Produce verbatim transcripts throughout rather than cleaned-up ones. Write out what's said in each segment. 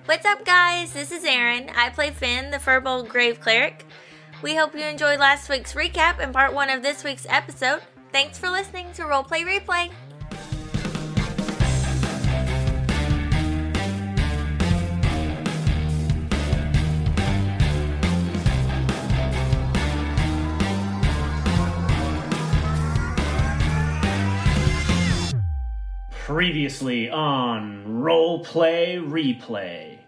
What's up, guys? This is Erin. I play Finn, the Firbolg Grave Cleric. We hope you enjoyed last week's recap and part one of this week's episode. Thanks for listening to Roleplay Replay. Previously on Roleplay Replay.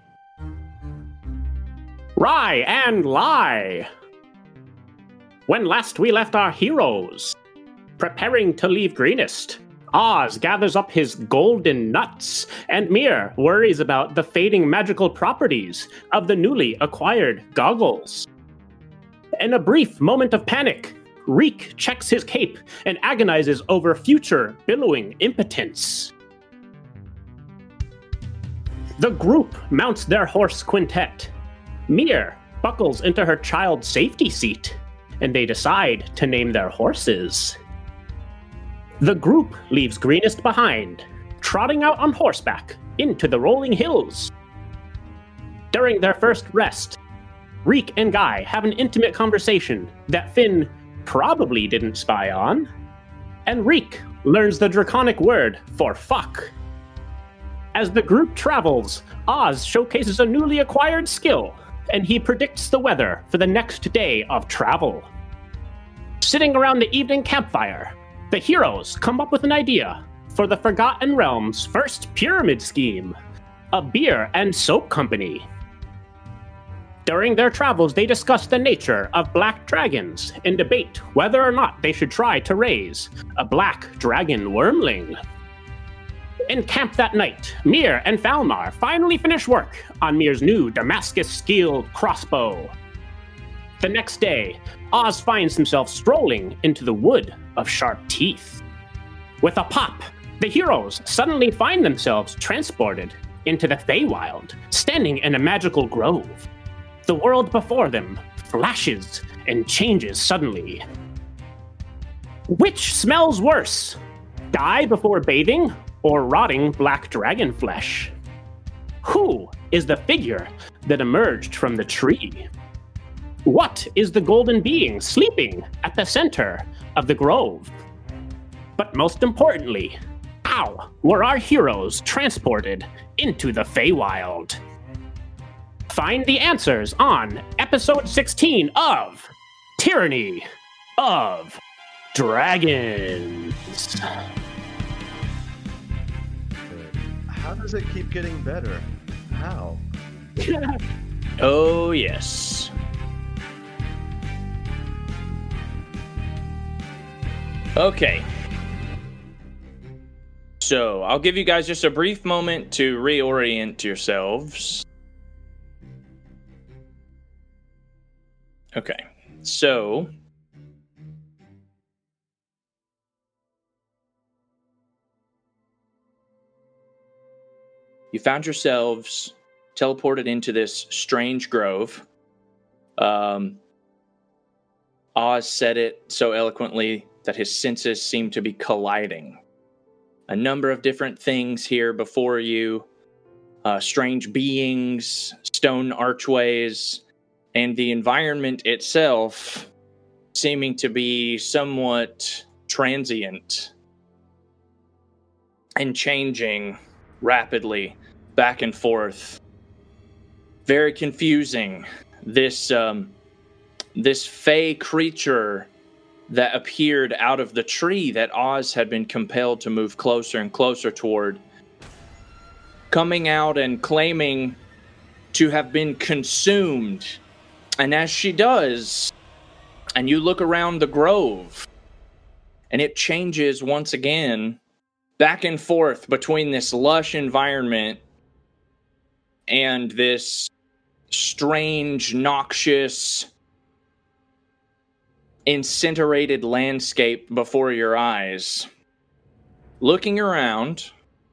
Rye and lie! When last we left our heroes, preparing to leave Greenest, Oz gathers up his golden nuts, and Mir worries about the fading magical properties of the newly acquired goggles. In a brief moment of panic, Reek checks his cape and agonizes over future billowing impotence. The group mounts their horse quintet. Mir buckles into her child's safety seat, and they decide to name their horses. The group leaves Greenest behind, trotting out on horseback into the rolling hills. During their first rest, Reek and Guy have an intimate conversation that Finn probably didn't spy on, and Reek learns the draconic word for fuck. As the group travels, Oz showcases a newly acquired skill, and he predicts the weather for the next day of travel. Sitting around the evening campfire, the heroes come up with an idea for the Forgotten Realm's first pyramid scheme, a beer and soap company. During their travels, they discuss the nature of black dragons and debate whether or not they should try to raise a black dragon wormling. In camp that night, Mir and Falmar finally finish work on Mir's new Damascus-steeled crossbow. The next day, Oz finds himself strolling into the wood of sharp teeth. With a pop, the heroes suddenly find themselves transported into the Feywild, standing in a magical grove. The world before them flashes and changes suddenly. Which smells worse? Dye before bathing or rotting black dragon flesh? Who is the figure that emerged from the tree? What is the golden being sleeping at the center of the grove? But most importantly, how were our heroes transported into the Feywild? Find the answers on episode sixteen of Tyranny of Dragons. How does it keep getting better? How? Oh, yes. Okay. So, I'll give you guys just a brief moment to reorient yourselves. Okay, so you found yourselves teleported into this strange grove. Um, Oz said it so eloquently that his senses seem to be colliding. A number of different things here before you, uh, strange beings, stone archways, and the environment itself seeming to be somewhat transient and changing rapidly back and forth. Very confusing. This um, this fey creature that appeared out of the tree that Oz had been compelled to move closer and closer toward, coming out and claiming to have been consumed. And as she does, and you look around the grove, and it changes once again back and forth between this lush environment and this strange, noxious, incinerated landscape before your eyes. Looking around,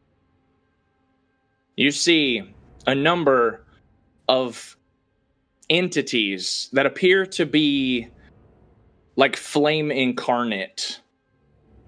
you see a number of entities that appear to be like flame incarnate,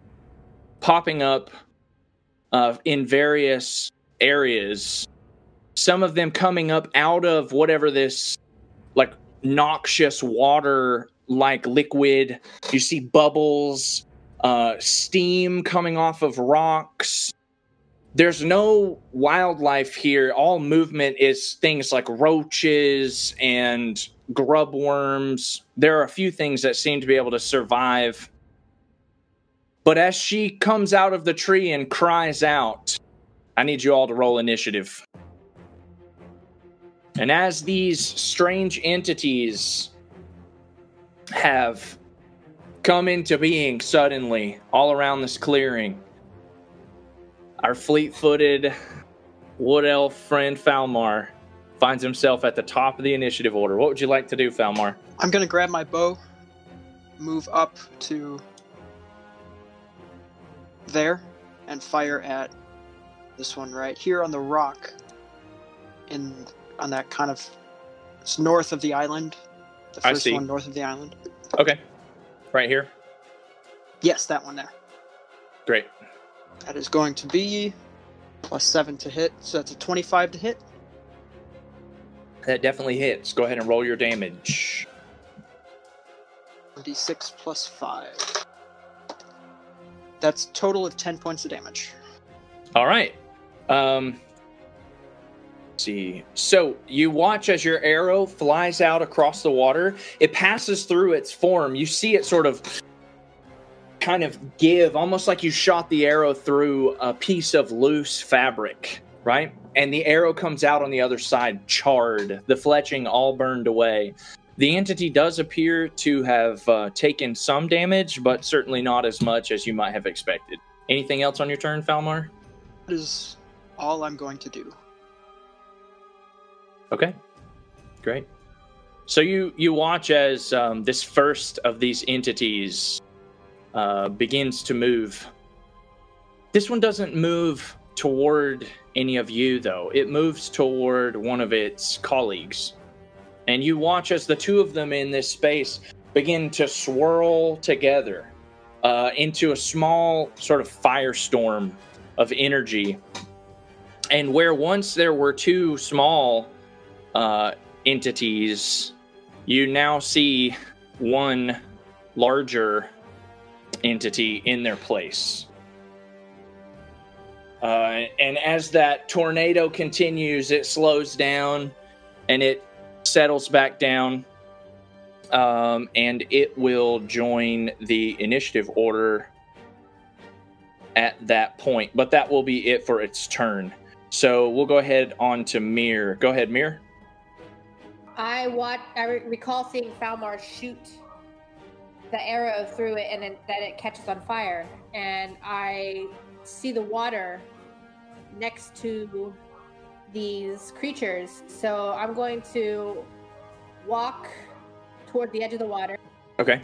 popping up uh, in various areas some of them coming up out of whatever this like noxious water like liquid. You see bubbles, uh, steam coming off of rocks. There's no wildlife here. All movement is things like roaches and grub worms. There are a few things that seem to be able to survive. But as she comes out of the tree and cries out, I need you all to roll initiative. And as these strange entities have come into being suddenly all around this clearing, our fleet-footed wood elf friend Falmar finds himself at the top of the initiative order. What would you like to do, Falmar? I'm going to grab my bow, move up to there, and fire at this one right here on the rock in on that kind of it's north of the island. The I first see. one north of the island. Okay. Right here? Yes, that one there. Great. That is going to be plus seven to hit, so that's a twenty-five to hit. That definitely hits. Go ahead and roll your damage. d six plus five. That's a total of ten points of damage. All right. Um, let's see. So you watch as your arrow flies out across the water. It passes through its form. You see it sort of kind of give, almost like you shot the arrow through a piece of loose fabric, right? And the arrow comes out on the other side charred, the fletching all burned away. The entity does appear to have uh, taken some damage, but certainly not as much as you might have expected. Anything else on your turn, Falmar? That is all I'm going to do. Okay, great. So you, you watch as um, this first of these entities uh, begins to move. This one doesn't move toward any of you, though. It moves toward one of its colleagues. And you watch as the two of them in this space begin to swirl together uh, into a small sort of firestorm of energy. And where once there were two small uh, entities, you now see one larger entity in their place. Uh, and as that tornado continues, it slows down and it settles back down, um, and it will join the initiative order at that point. But that will be it for its turn. So we'll go ahead on to Mir. Go ahead, Mir. I watch. I re- recall seeing Falmar shoot the arrow through it, and then that it catches on fire. And I see the water next to these creatures, so I'm going to walk toward the edge of the water. Okay.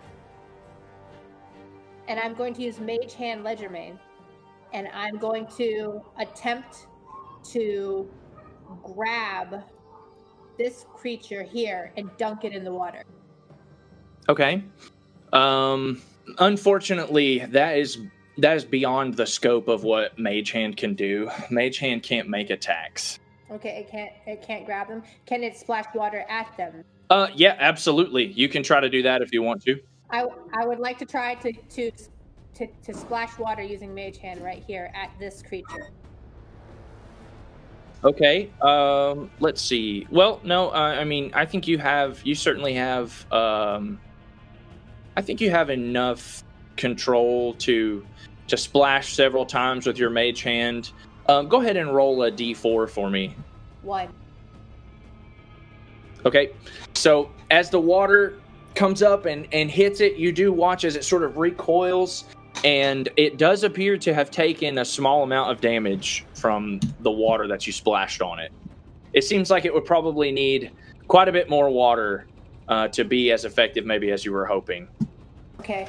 And I'm going to use Mage Hand Ledgermane, and I'm going to attempt to grab this creature here and dunk it in the water. Okay. Um, unfortunately, that is that is beyond the scope of what Mage Hand can do. Mage Hand can't make attacks. Okay, it can't it can't grab them. Can it splash water at them? Uh, yeah, absolutely. You can try to do that if you want to. I, I would like to try to, to to to splash water using Mage Hand right here at this creature. Okay. Um, let's see. Well, no. Uh, I mean, I think you have. You certainly have. Um, I think you have enough control to to splash several times with your Mage Hand. Um, go ahead and roll a d four for me. One. Okay. So as the water comes up and, and hits it, you do watch as it sort of recoils, and it does appear to have taken a small amount of damage from the water that you splashed on it. It seems like it would probably need quite a bit more water uh, to be as effective maybe as you were hoping. Okay.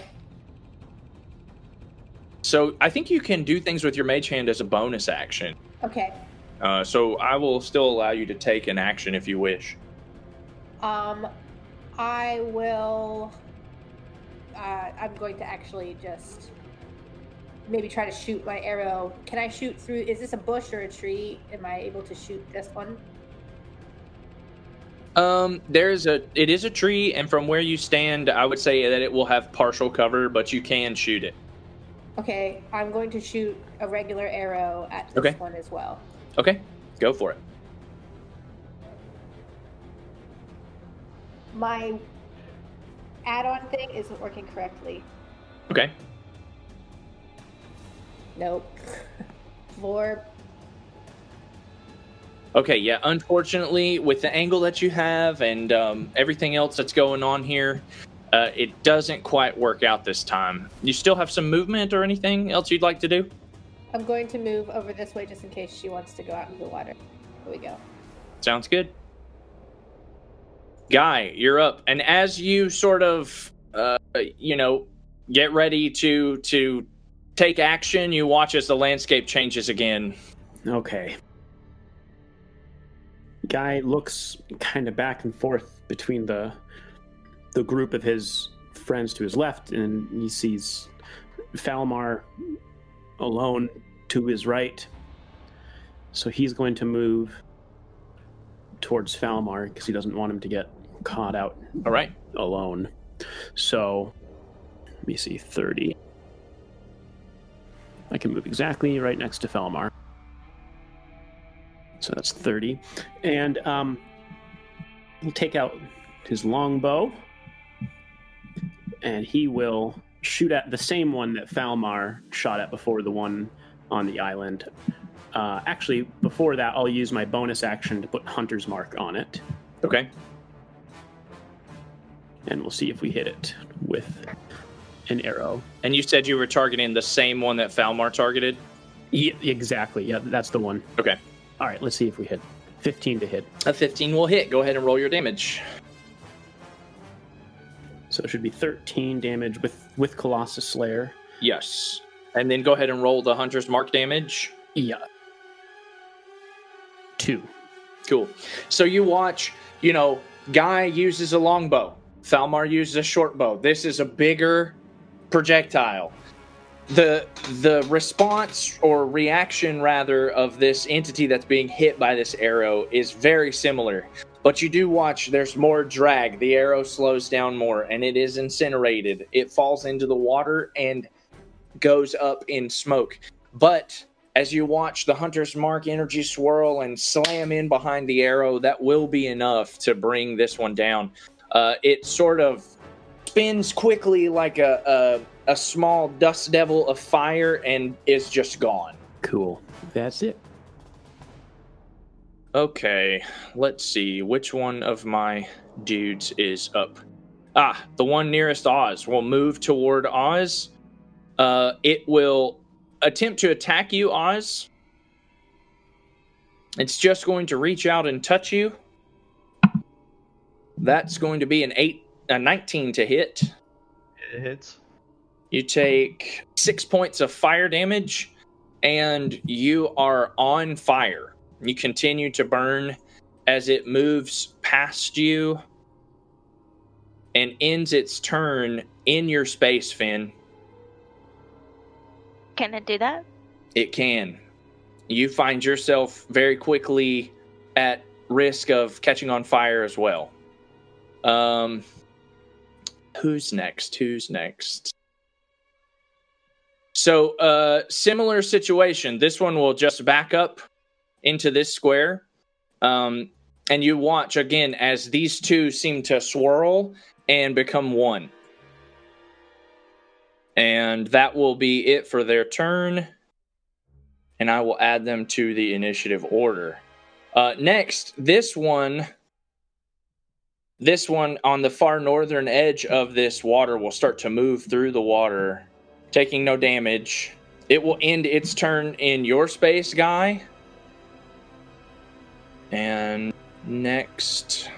So I think you can do things with your Mage Hand as a bonus action. Okay. Uh, so I will still allow you to take an action if you wish. Um, I will. Uh, I'm going to actually just maybe try to shoot my arrow. Can I shoot through? Is this a bush or a tree? Am I able to shoot this one? Um, there's a, it is a tree, and from where you stand, I would say that it will have partial cover, but you can shoot it. Okay, I'm going to shoot a regular arrow at this Okay. one as well. Okay, go for it. My add-on thing isn't working correctly. Okay. Nope. Floor. Okay, yeah, unfortunately, with the angle that you have and um, everything else that's going on here, uh, it doesn't quite work out this time. You still have some movement or anything else you'd like to do? I'm going to move over this way just in case she wants to go out into the water. Here we go. Sounds good. Guy, you're up. And as you sort of, uh, you know, get ready to to take action, you watch as the landscape changes again. Okay. Guy looks kind of back and forth between the the group of his friends to his left, and he sees Falmar alone to his right. So he's going to move towards Falmar because he doesn't want him to get caught out All right. alone. So let me see, thirty. I can move exactly right next to Falmar. So that's thirty. And um, he'll take out his longbow, and he will shoot at the same one that Falmar shot at before, the one on the island. Uh, actually, before that, I'll use my bonus action to put Hunter's Mark on it, Okay. and we'll see if we hit it with an arrow. And you said you were targeting the same one that Falmar targeted? Yeah, exactly. Yeah, that's the one. Okay. All right, let's see if we hit. fifteen to hit. A fifteen will hit. Go ahead and roll your damage. So it should be thirteen damage with, with Colossus Slayer. Yes. And then go ahead and roll the Hunter's Mark damage. Yeah. Two. Cool. So you watch, you know, Guy uses a longbow. Falmar uses a short bow. This is a bigger projectile. The the response or reaction rather of this entity that's being hit by this arrow is very similar. But you do watch there's more drag. The arrow slows down more and it is incinerated. It falls into the water and goes up in smoke. But as you watch the Hunter's Mark energy swirl and slam in behind the arrow, that will be enough to bring this one down. Uh, it sort of spins quickly like a, a, a small dust devil of fire and is just gone. Cool. That's it. Okay, let's see. Which one of my dudes is up? Ah, the one nearest Oz. We'll move toward Oz. Uh, it will attempt to attack you, Oz. It's just going to reach out and touch you. That's going to be an eight, a nineteen to hit. It hits. You take six points of fire damage, and you are on fire. You continue to burn as it moves past you and ends its turn in your space, Finn. Can it do that? It can. You find yourself very quickly at risk of catching on fire as well. Um, who's next? Who's next? So, uh, similar situation. This one will just back up into this square. Um, and you watch again as these two seem to swirl and become one. And that will be it for their turn. And I will add them to the initiative order. Uh, next, this one, this one on the far northern edge of this water will start to move through the water, taking no damage. It will end its turn in your space, Guy. And next,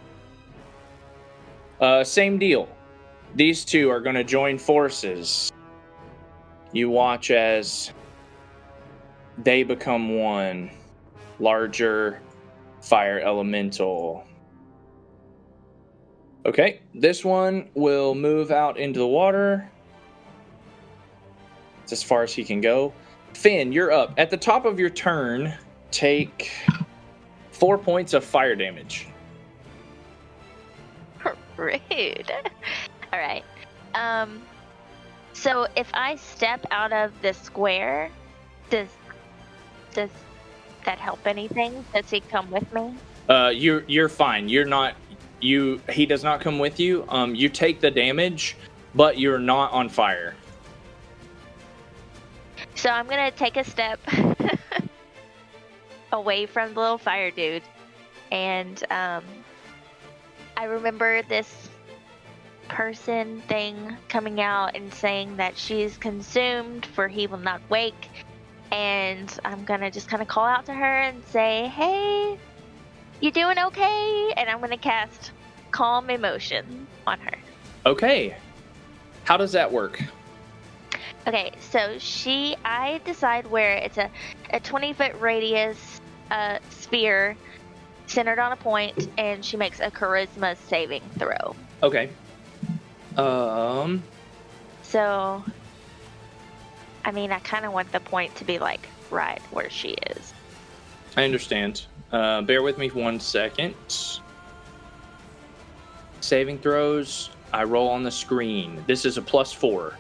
uh, same deal. These two are going to join forces. You watch as they become one. Larger fire elemental. Okay, this one will move out into the water. That's as far as he can go. Finn, you're up. At the top of your turn, take four points of fire damage. Rude. All right. Um. So if I step out of the square, does does that help anything? Does he come with me? Uh, you're you're fine. You're not. You he does not come with you. Um, you take the damage, but you're not on fire. So I'm gonna take a step away from the little fire dude, and um, I remember this person thing coming out and saying that she's consumed, for he will not wake. And I'm gonna just kind of call out to her and say, "Hey, you doing okay?" And I'm gonna cast Calm Emotion on her. Okay. How does that work? Okay, so she, I decide where it's a, a twenty foot radius uh, sphere centered on a point, and she makes a charisma saving throw. Okay. Um. So, I mean, I kind of want the point to be like right where she is. I understand. Uh, bear with me one second. Saving throws. I roll on the screen. This is a plus four.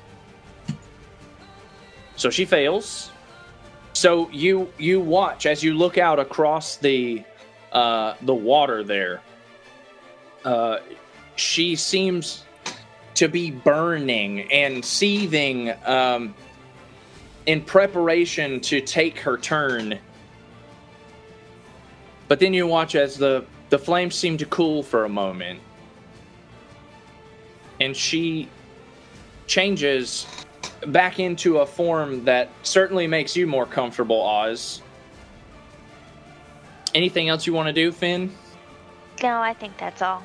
So she fails. So you you watch as you look out across the uh, the water there. Uh, she seems to be burning and seething um, in preparation to take her turn. But then you watch as the, the flames seem to cool for a moment. And she changes back into a form that certainly makes you more comfortable, Oz. Anything else you want to do, Finn? No, I think that's all.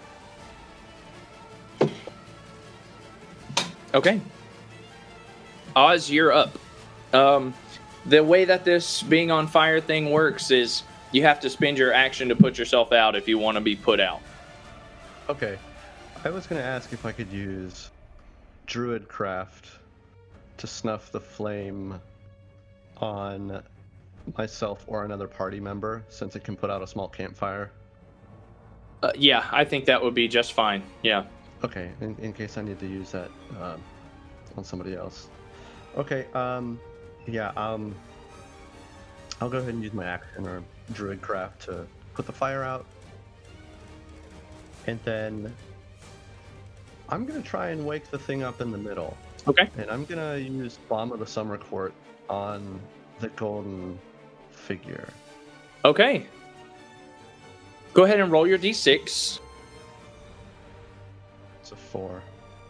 Okay. Oz, you're up. Um, the way that this being on fire thing works is you have to spend your action to put yourself out if you want to be put out. Okay. I was going to ask if I could use Druidcraft to snuff the flame on myself or another party member, since it can put out a small campfire. Uh, yeah, I think that would be just fine. Yeah. Okay, in, in case I need to use that uh, on somebody else. Okay, um, yeah, um, I'll go ahead and use my action or Druidcraft to put the fire out. And then I'm going to try and wake the thing up in the middle. Okay. And I'm going to use Bomb of the Summer Court on the golden figure. Okay. Go ahead and roll your d six. It's a four.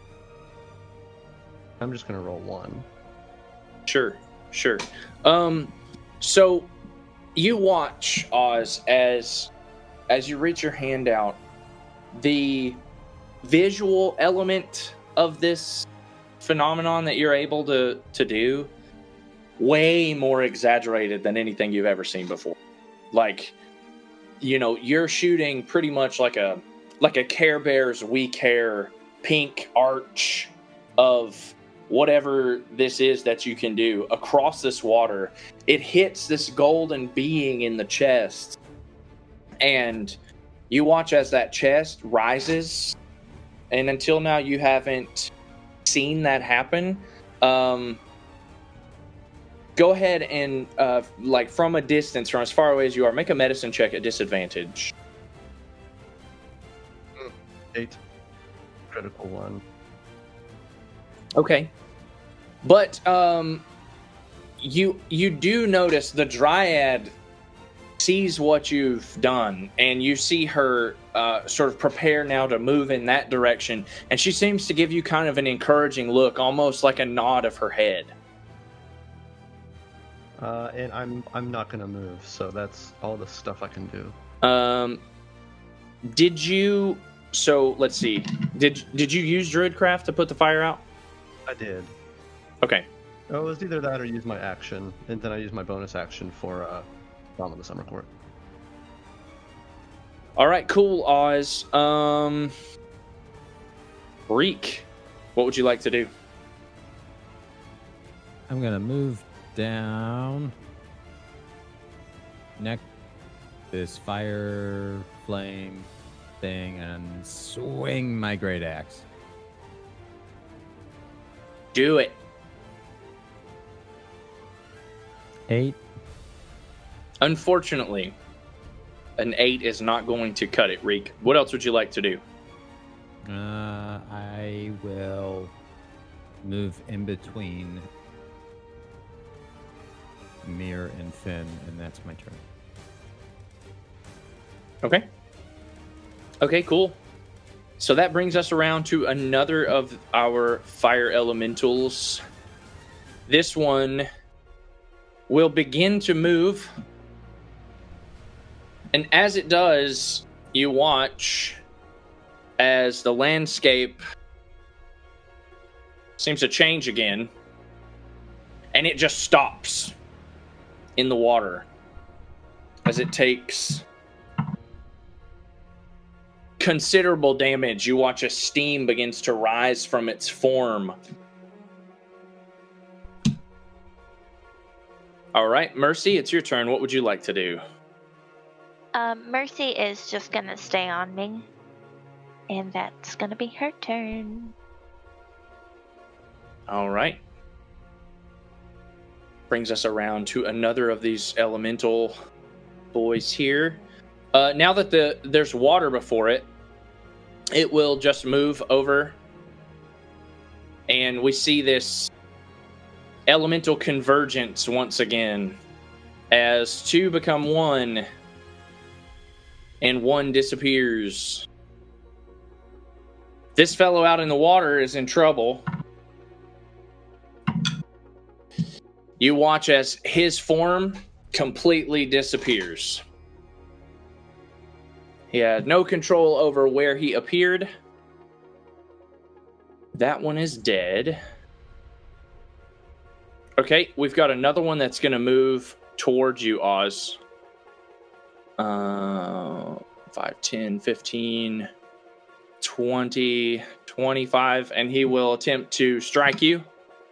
I'm just going to roll one. Sure, sure. Um, so you watch, Oz, as as you reach your hand out, the visual element of this phenomenon that you're able to to do, way more exaggerated than anything you've ever seen before. Like, you know, you're shooting pretty much like a like a Care Bears We Care pink arch of whatever this is that you can do across this water. It hits this golden being in the chest, and you watch as that chest rises, and until now you haven't seen that happen. Um, go ahead and, uh, like, from a distance, from as far away as you are, make a medicine check at disadvantage. Eight. Critical one. Okay. But um, you you do notice the Dryad sees what you've done, and you see her uh, sort of prepare now to move in that direction, and she seems to give you kind of an encouraging look, almost like a nod of her head. Uh, and I'm I'm not gonna move, so that's all the stuff I can do. Um, did you? So let's see. Did did you use Druidcraft to put the fire out? I did. Okay. Oh, it was either that or use my action, and then I use my bonus action for uh, Bomb of the Summer Court. All right. Cool, Oz. Um, Reek, what would you like to do? I'm gonna move down next this fire flame thing and swing my great axe. Do it. Eight. Unfortunately, an eight is not going to cut it, Reek. What else would you like to do? Uh, I will move in between Mir and Finn, and that's my turn. Okay. Okay, cool. So that brings us around to another of our fire elementals. This one will begin to move. And as it does, you watch as the landscape seems to change again. And it just stops in the water as it takes considerable damage. You watch as steam begins to rise from its form. All right, Mercy, it's your turn. What would you like to do? Um, Mercy is just gonna stay on me, and that's gonna be her turn. All right. Brings us around to another of these elemental boys here. Uh, now that the there's water before it, it will just move over, and we see this elemental convergence once again as two become one, and one disappears. This fellow out in the water is in trouble. You watch as his form completely disappears. He had no control over where he appeared. That one is dead. Okay, we've got another one that's going to move towards you, Oz. Uh, five, ten, fifteen, twenty, twenty-five, and he will attempt to strike you.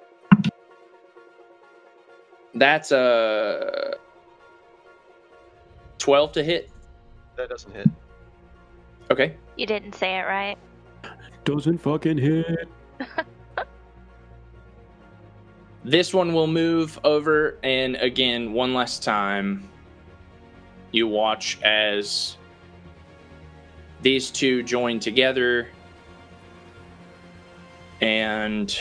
That's a twelve to hit. That doesn't hit. Okay. You didn't say it right. Doesn't fucking hit. This one will move over, and again, one last time, you watch as these two join together, and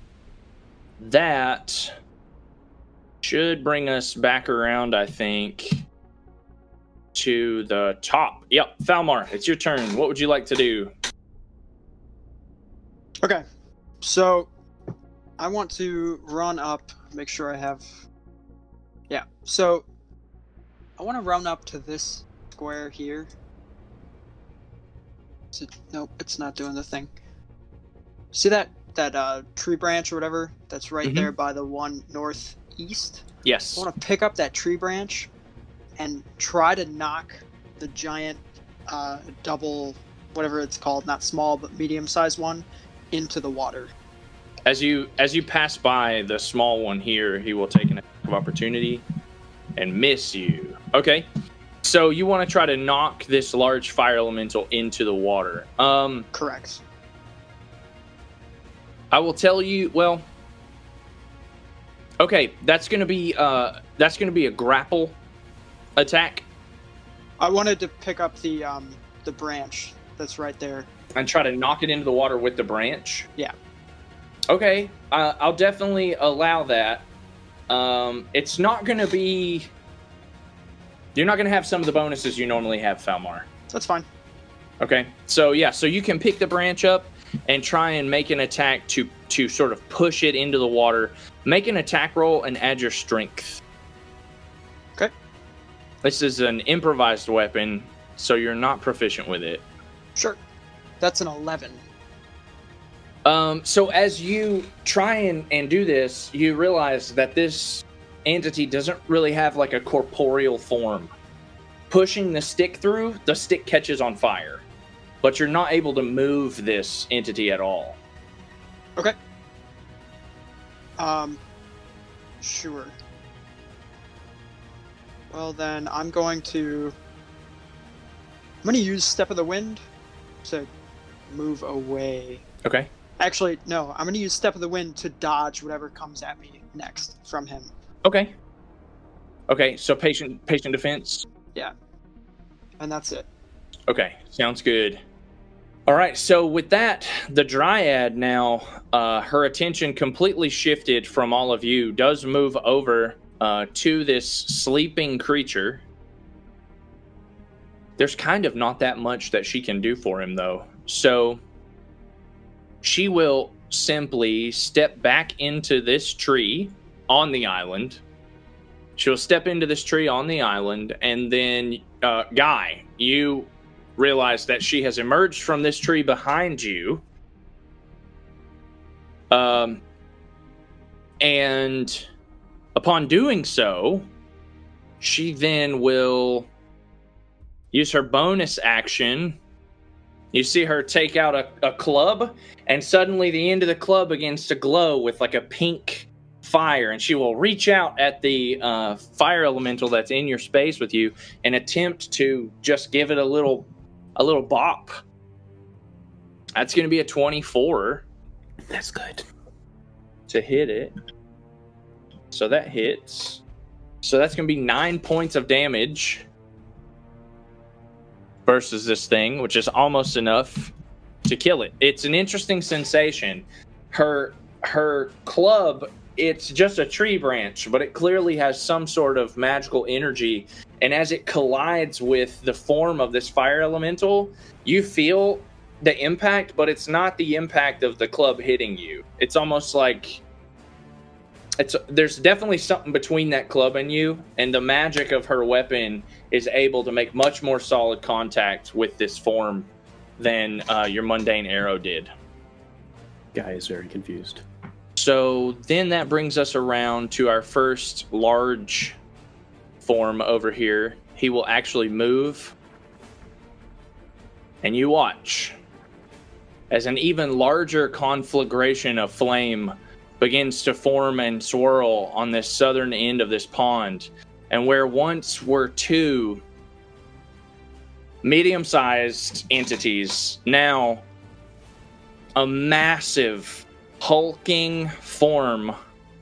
that should bring us back around, I think, to the top. Yep, Falmar, it's your turn. What would you like to do? Okay, so I want to run up, make sure I have... Yeah, so I want to run up to this square here. Is it... Nope, it's not doing the thing. See that, that uh, tree branch or whatever that's right Mhm. there by the one northeast? Yes. I want to pick up that tree branch and try to knock the giant uh, double, whatever it's called, not small, but medium-sized one, into the water. As you as you pass by the small one here, he will take an attack of opportunity and miss you. Okay. So you want to try to knock this large fire elemental into the water. Um, Correct. I will tell you, well, okay, that's going to be uh that's going to be a grapple attack. I wanted to pick up the um, the branch that's right there. And try to knock it into the water with the branch. Yeah. Okay, uh, I'll definitely allow that. Um, it's not going to be... You're not going to have some of the bonuses you normally have, Falmar. That's fine. Okay, so yeah, so you can pick the branch up and try and make an attack to, to sort of push it into the water. Make an attack roll and add your strength. Okay. This is an improvised weapon, so you're not proficient with it. Sure. That's an eleven. Um, so as you try and, and do this, you realize that this entity doesn't really have like a corporeal form. Pushing the stick through, the stick catches on fire. But you're not able to move this entity at all. Okay. Um, Sure. Well then, I'm going to... I'm going to use Step of the Wind to move away. Okay. Actually, no. I'm going to use Step of the Wind to dodge whatever comes at me next from him. Okay. Okay, so patient patient defense. Yeah. And that's it. Okay, sounds good. All right, so with that, the Dryad now, uh, her attention completely shifted from all of you, does move over uh, to this sleeping creature. There's kind of not that much that she can do for him, though. So she will simply step back into this tree on the island. She'll step into this tree on the island, and then, uh, Guy, you realize that she has emerged from this tree behind you. Um, and upon doing so, she then will use her bonus action. You see her take out a, a club, and suddenly the end of the club begins to glow with like a pink fire, and she will reach out at the uh, fire elemental that's in your space with you and attempt to just give it a little a little bop. That's going to be a twenty-four. That's good. To hit it. So that hits. So that's going to be nine points of damage versus this thing, which is almost enough to kill it. It's an interesting sensation. Her her club, it's just a tree branch, but it clearly has some sort of magical energy. And as it collides with the form of this fire elemental, you feel the impact, but it's not the impact of the club hitting you. It's almost like it's there's definitely something between that club and you, and the magic of her weapon is able to make much more solid contact with this form than uh, your mundane arrow did. Guy is very confused. So then that brings us around to our first large form over here. He will actually move, and you watch as an even larger conflagration of flame begins to form and swirl on this southern end of this pond. And where once were two medium-sized entities, now a massive hulking form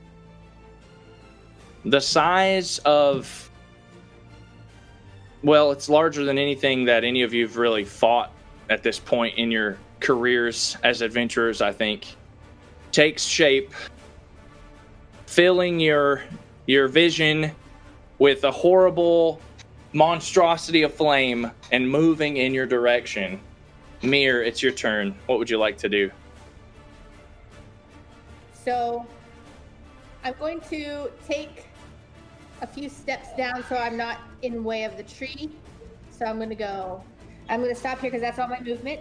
the size of, well, it's larger than anything that any of you have really fought at this point in your careers as adventurers, I think, takes shape, filling your your vision with a horrible monstrosity of flame and moving in your direction. Mir, it's your turn. What would you like to do? So I'm going to take a few steps down so I'm not in the way of the tree. So I'm going to go, I'm going to stop here because that's all my movement.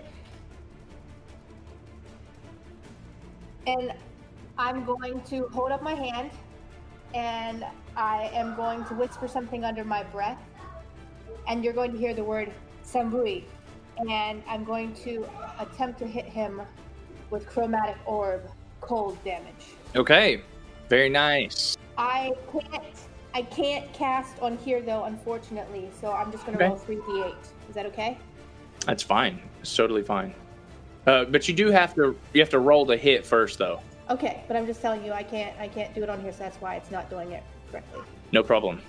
And I'm going to hold up my hand, and I am going to whisper something under my breath, and you're going to hear the word Sambui, and I'm going to attempt to hit him with Chromatic Orb cold damage. Okay, very nice. I can't I can't cast on here though, unfortunately, so I'm just going to Okay. roll three d eight. Is that okay? That's fine. It's totally fine. Uh, but you do have to you have to roll the hit first, though. Okay, but I'm just telling you I can't I can't do it on here, so that's why it's not doing it correctly. No problem.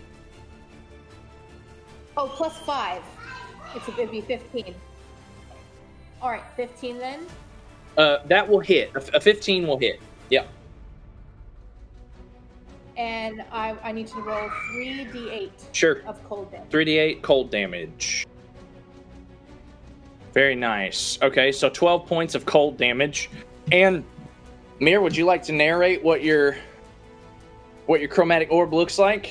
Oh, plus five. It's it'd be fifteen. All right, fifteen then. Uh, that will hit. A, a fifteen will hit. Yeah. And I I need to roll three d eight Sure. of cold damage. three d eight cold damage. Very nice. Okay, so twelve points of cold damage. And Mir, would you like to narrate what your what your chromatic orb looks like?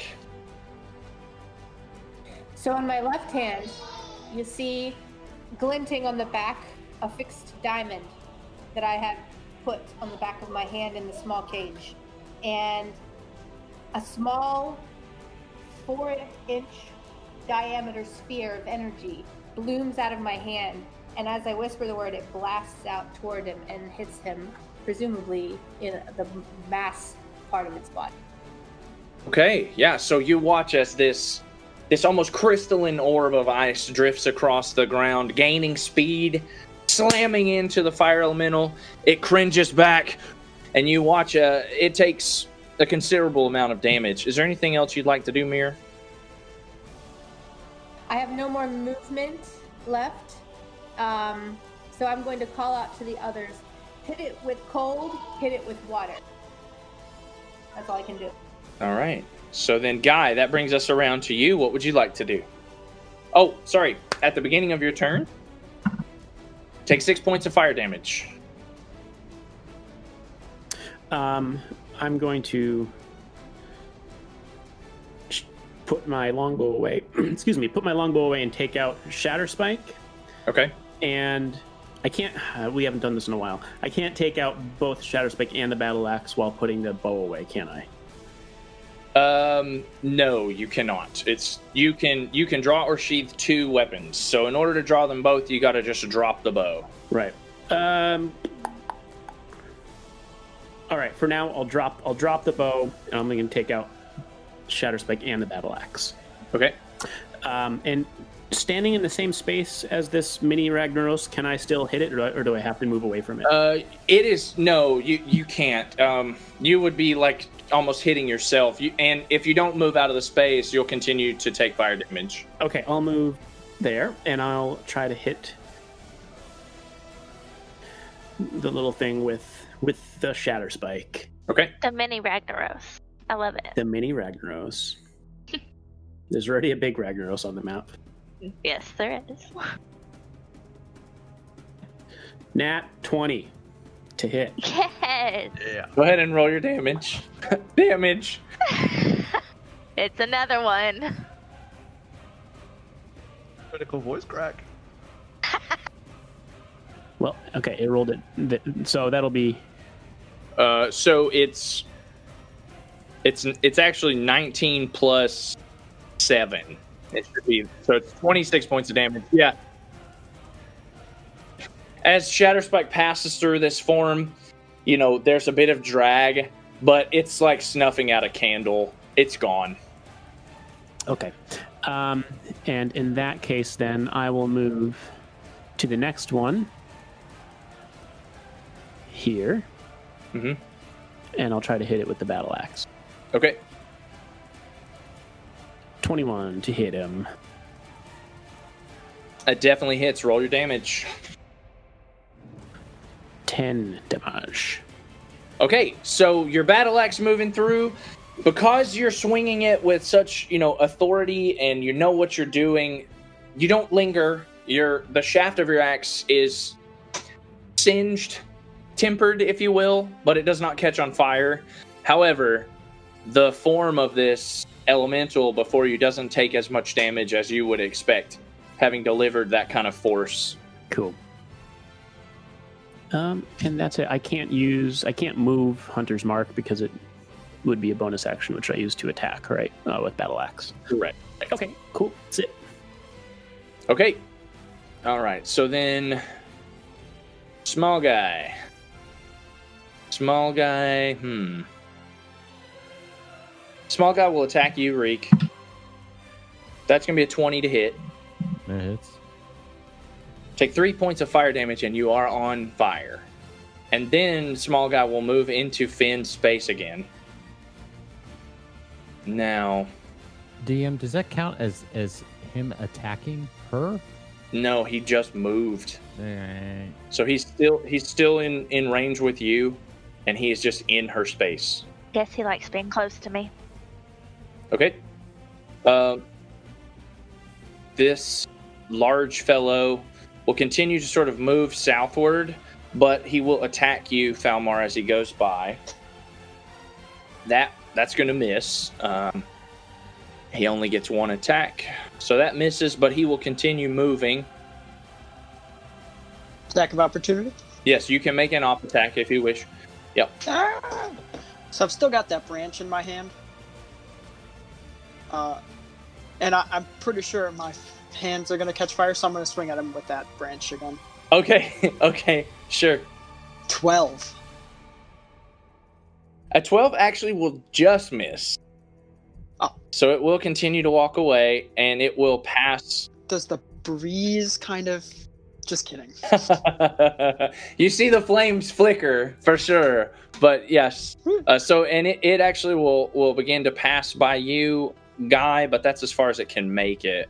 So on my left hand, you see glinting on the back a fixed diamond that I had put on the back of my hand in the small cage, and a small four-inch diameter sphere of energy blooms out of my hand, and as I whisper the word, it blasts out toward him and hits him, presumably in the mass part of its body. Okay, yeah, so you watch as this this almost crystalline orb of ice drifts across the ground, gaining speed, slamming into the fire elemental. It cringes back, and you watch uh, it takes a considerable amount of damage. Is there anything else you'd like to do, Mir? I have no more movement left, um, so I'm going to call out to the others. Hit it with cold, hit it with water. That's all I can do. All right. So then, Guy, that brings us around to you. What would you like to do? Oh, sorry. At the beginning of your turn, take six points of fire damage. Um, I'm going to put my longbow away. Excuse me. Put my longbow away and take out Shatter Spike. Okay. And I can't. Uh, we haven't done this in a while. I can't take out both Shatter Spike and the battle axe while putting the bow away, can I? Um, no, you cannot. It's you can you can draw or sheath two weapons. So in order to draw them both, you got to just drop the bow. Right. Um. All right. For now, I'll drop. I'll drop the bow, and I'm going to take out Shatter Spike and the battle axe. Okay. Um, and standing in the same space as this mini Ragnaros, can I still hit it, or, or do I have to move away from it? Uh, it is no, you you can't. Um, you would be like almost hitting yourself. You, and if you don't move out of the space, you'll continue to take fire damage. Okay, I'll move there, and I'll try to hit the little thing with with the Shatter Spike. Okay. The mini Ragnaros. I love it. The mini Ragnaros. There's already a big Ragnaros on the map. Yes, there is. Nat twenty to hit. Yes. Yeah. Go ahead and roll your damage. Damage. It's another one. Critical voice crack. Well, okay, it rolled it. th- So that'll be Uh, so it's it's it's actually nineteen plus seven. It should be so it's twenty-six points of damage. Yeah. As Shatterspike passes through this form, you know, there's a bit of drag, but it's like snuffing out a candle. It's gone. okay. Um, and in that case, then I will move to the next one here, Mm-hmm. and I'll try to hit it with the battle axe. Okay. twenty-one to hit him. That definitely hits. Roll your damage. ten damage. Okay, so your battle axe moving through, because you're swinging it with such, you know, authority and you know what you're doing, you don't linger. Your the shaft of your axe is singed, tempered, if you will, but it does not catch on fire. However, the form of this elemental before you doesn't take as much damage as you would expect, having delivered that kind of force. Cool. Um, and that's it. I can't use, I can't move Hunter's Mark because it would be a bonus action, which I use to attack, right? Uh, with Battle Axe. Correct. Okay, cool. That's it. Okay. All right. So then, small guy. Small guy. Hmm. Small guy will attack you, Reek. That's gonna be a twenty to hit. That hits. Take three points of fire damage, and you are on fire. And then small guy will move into Finn's space again. Now, D M, does that count as as him attacking her? no, he just moved. Eh, So he's still he's still in in range with you, and he is just in her space. Guess he likes being close to me. Okay. Uh, this large fellow will continue to sort of move southward, but he will attack you, Falmar, as he goes by. That that's going to miss. Um, he only gets one attack, so that misses. But he will continue moving. Attack of opportunity. Yes, you can make an off attack if you wish. Yep. Ah! So I've still got that branch in my hand. Uh, and I, I'm pretty sure my hands are going to catch fire, so I'm going to swing at him with that branch again. Okay. Okay. Sure. twelve. A twelve actually will just miss. Oh. So it will continue to walk away, and it will pass. Does the breeze kind of... Just kidding. You see the flames flicker for sure, but yes. Uh, so and it, it actually will will begin to pass by you, Guy, but that's as far as it can make it.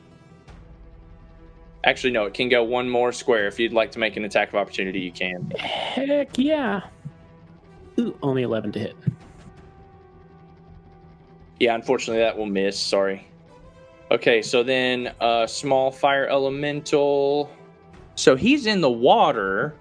Actually, no, it can go one more square. If you'd like to make an attack of opportunity, you can. Heck yeah. Ooh, only eleven to hit. Yeah, unfortunately, that will miss. Sorry. Okay, so then uh, small fire elemental. So he's in the water,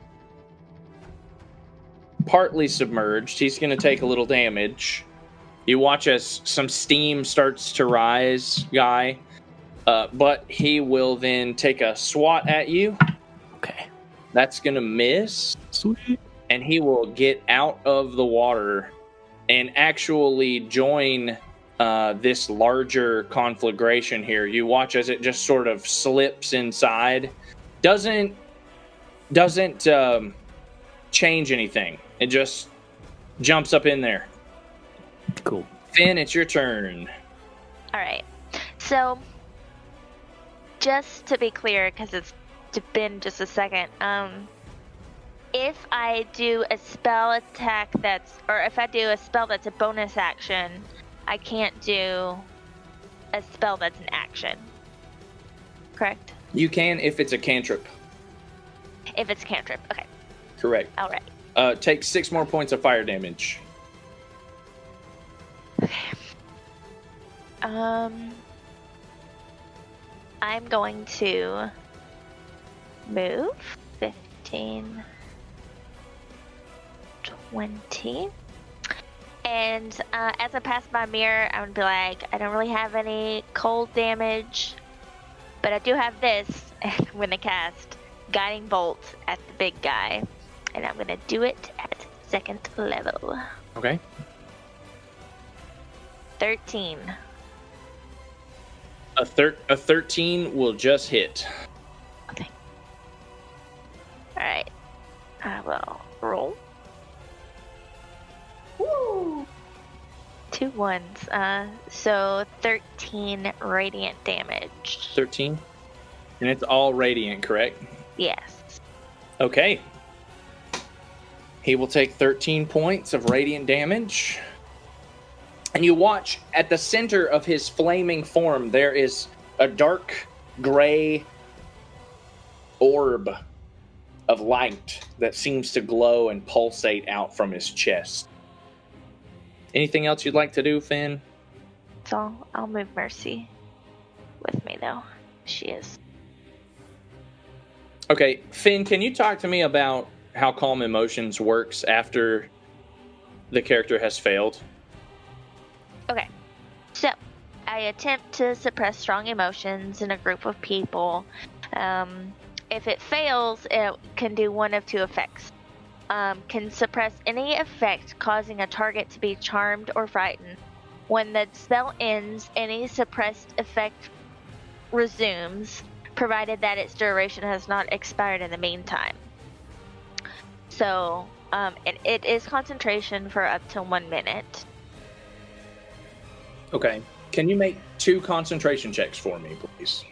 partly submerged. He's going to take a little damage. You watch as some steam starts to rise, Guy. Uh, but he will then take a swat at you. Okay. That's going to miss. Sweet. And he will get out of the water and actually join uh, this larger conflagration here. You watch as it just sort of slips inside. Doesn't doesn't um, change anything. It just jumps up in there. Cool. Finn, it's your turn. All right. So, just to be clear, because it's been just a second, um, if I do a spell attack that's, or if I do a spell that's a bonus action, I can't do a spell that's an action. Correct? You can if it's a cantrip. If it's cantrip. Okay. Correct. All right. Uh, take six more points of fire damage. Okay. Um, I'm going to move fifteen, twenty. And uh, as I pass by mirror, I'm going to be like, I don't really have any cold damage, but I do have this. And I'm going to cast Guiding Bolt at the big guy. And I'm going to do it at second level. Okay. thirteen. A, thir- a thirteen will just hit. Okay. Alright. I will roll. Woo! Two ones. Uh, so thirteen radiant damage. thirteen? And it's all radiant, correct? Yes. Okay. He will take thirteen points of radiant damage. And you watch at the center of his flaming form, there is a dark gray orb of light that seems to glow and pulsate out from his chest. Anything else you'd like to do, Finn? So I'll, I'll move Mercy with me, though. She is. Okay, Finn, can you talk to me about how Calm Emotions works after the character has failed? Okay. So, I attempt to suppress strong emotions in a group of people. Um, if it fails, it can do one of two effects. Um, can suppress any effect causing a target to be charmed or frightened. When the spell ends, any suppressed effect resumes, provided that its duration has not expired in the meantime. So, um, and it is concentration for up to one minute. Okay. Can you make two concentration checks for me, please?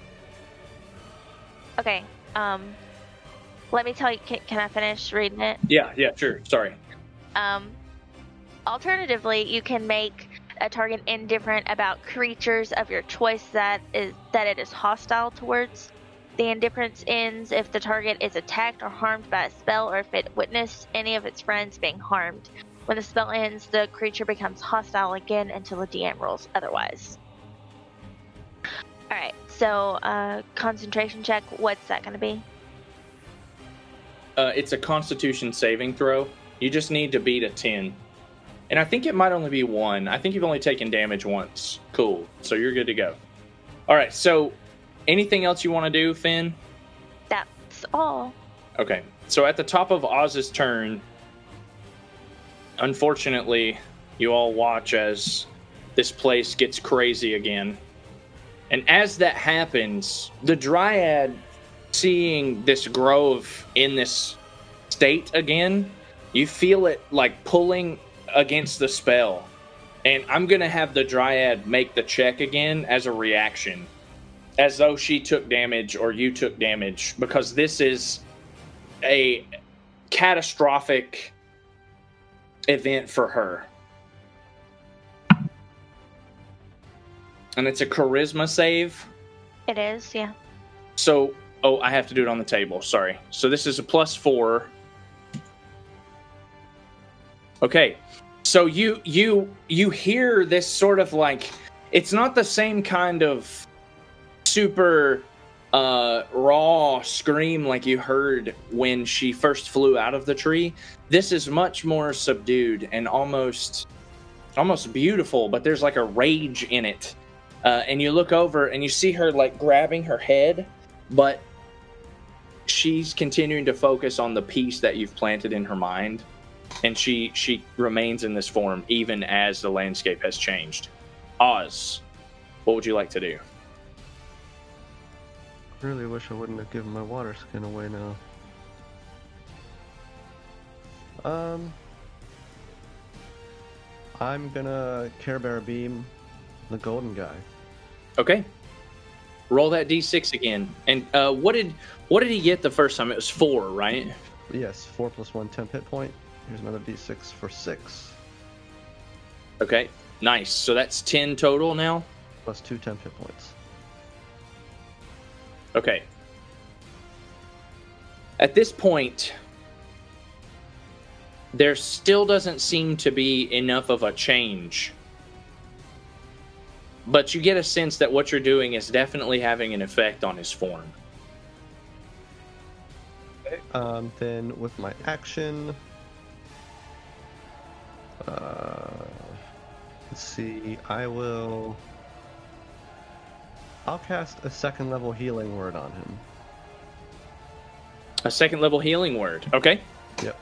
Okay. Um, let me tell you, can, can I finish reading it? Yeah, yeah, sure. Sorry. Um, alternatively, you can make a target indifferent about creatures of your choice that is that it is hostile towards. The indifference ends if the target is attacked or harmed by a spell, or if it witnessed any of its friends being harmed. When the spell ends, the creature becomes hostile again until the D M rolls otherwise. Alright, so uh, concentration check, what's that going to be? Uh, it's a Constitution saving throw. You just need to beat a ten. And I think it might only be one. I think you've only taken damage once. Cool. So you're good to go. All right, so anything else you want to do, Finn? That's all. Okay, so at the top of Oz's turn, unfortunately, you all watch as this place gets crazy again. And as that happens, the Dryad, seeing this grove in this state again, you feel it like pulling against the spell. And I'm going to have the Dryad make the check again as a reaction, as though she took damage or you took damage, because this is a catastrophic event for her. And it's a charisma save. It is, yeah. So, oh, I have to do it on the table. Sorry. So this is a plus four. Okay. So you you you hear this sort of like, it's not the same kind of super uh, raw scream like you heard when she first flew out of the tree. This is much more subdued and almost almost beautiful, but there's like a rage in it. Uh, and you look over and you see her like grabbing her head, but she's continuing to focus on the peace that you've planted in her mind. And she she remains in this form even as the landscape has changed. Oz, what would you like to do? I really wish I wouldn't have given my water skin away now. Um, I'm gonna Care Bear Beam the golden guy. Okay. Roll that d six again. And uh, what did what did he get the first time? It was four, right? Yes, four plus one, temp hit point. Here's another d six for six. Okay, nice. So that's ten total now? Plus two temp hit points. Okay. At this point, there still doesn't seem to be enough of a change. But you get a sense that what you're doing is definitely having an effect on his form. Um, then with my action... Uh, let's see, I will... I'll cast a second level healing word on him. A second level healing word. Okay. Yep.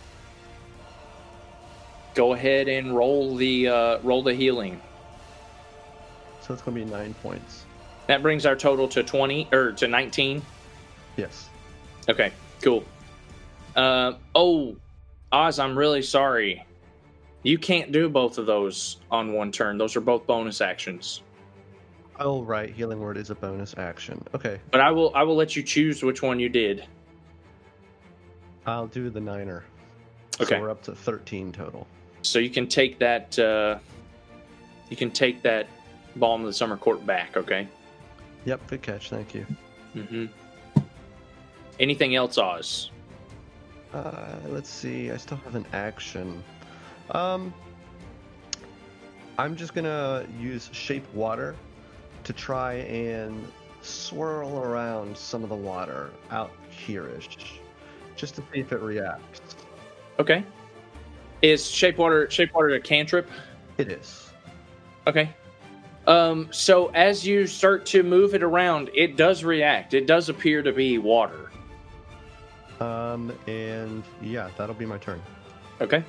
Go ahead and roll the uh, roll the healing. So it's going to be nine points. That brings our total to twenty or to nineteen. Yes. Okay, cool. Uh, oh, Oz, I'm really sorry. You can't do both of those on one turn. Those are both bonus actions. Oh, right. Healing word is a bonus action. Okay. But I will I will let you choose which one you did. I'll do the niner. Okay. So we're up to thirteen total. So you can take that uh, you can take that Balm of the Summer Court back, okay? Yep, good catch. Thank you. Mm-hmm. Anything else, Oz? Uh, let's see. I still have an action. Um, I'm just gonna use Shape Water to try and swirl around some of the water out here-ish, just to see if it reacts. Okay. Is Shape Water Shape Water a cantrip? It is. Okay. Um, so as you start to move it around, it does react. It does appear to be water. Um, and yeah, that'll be my turn. Okay.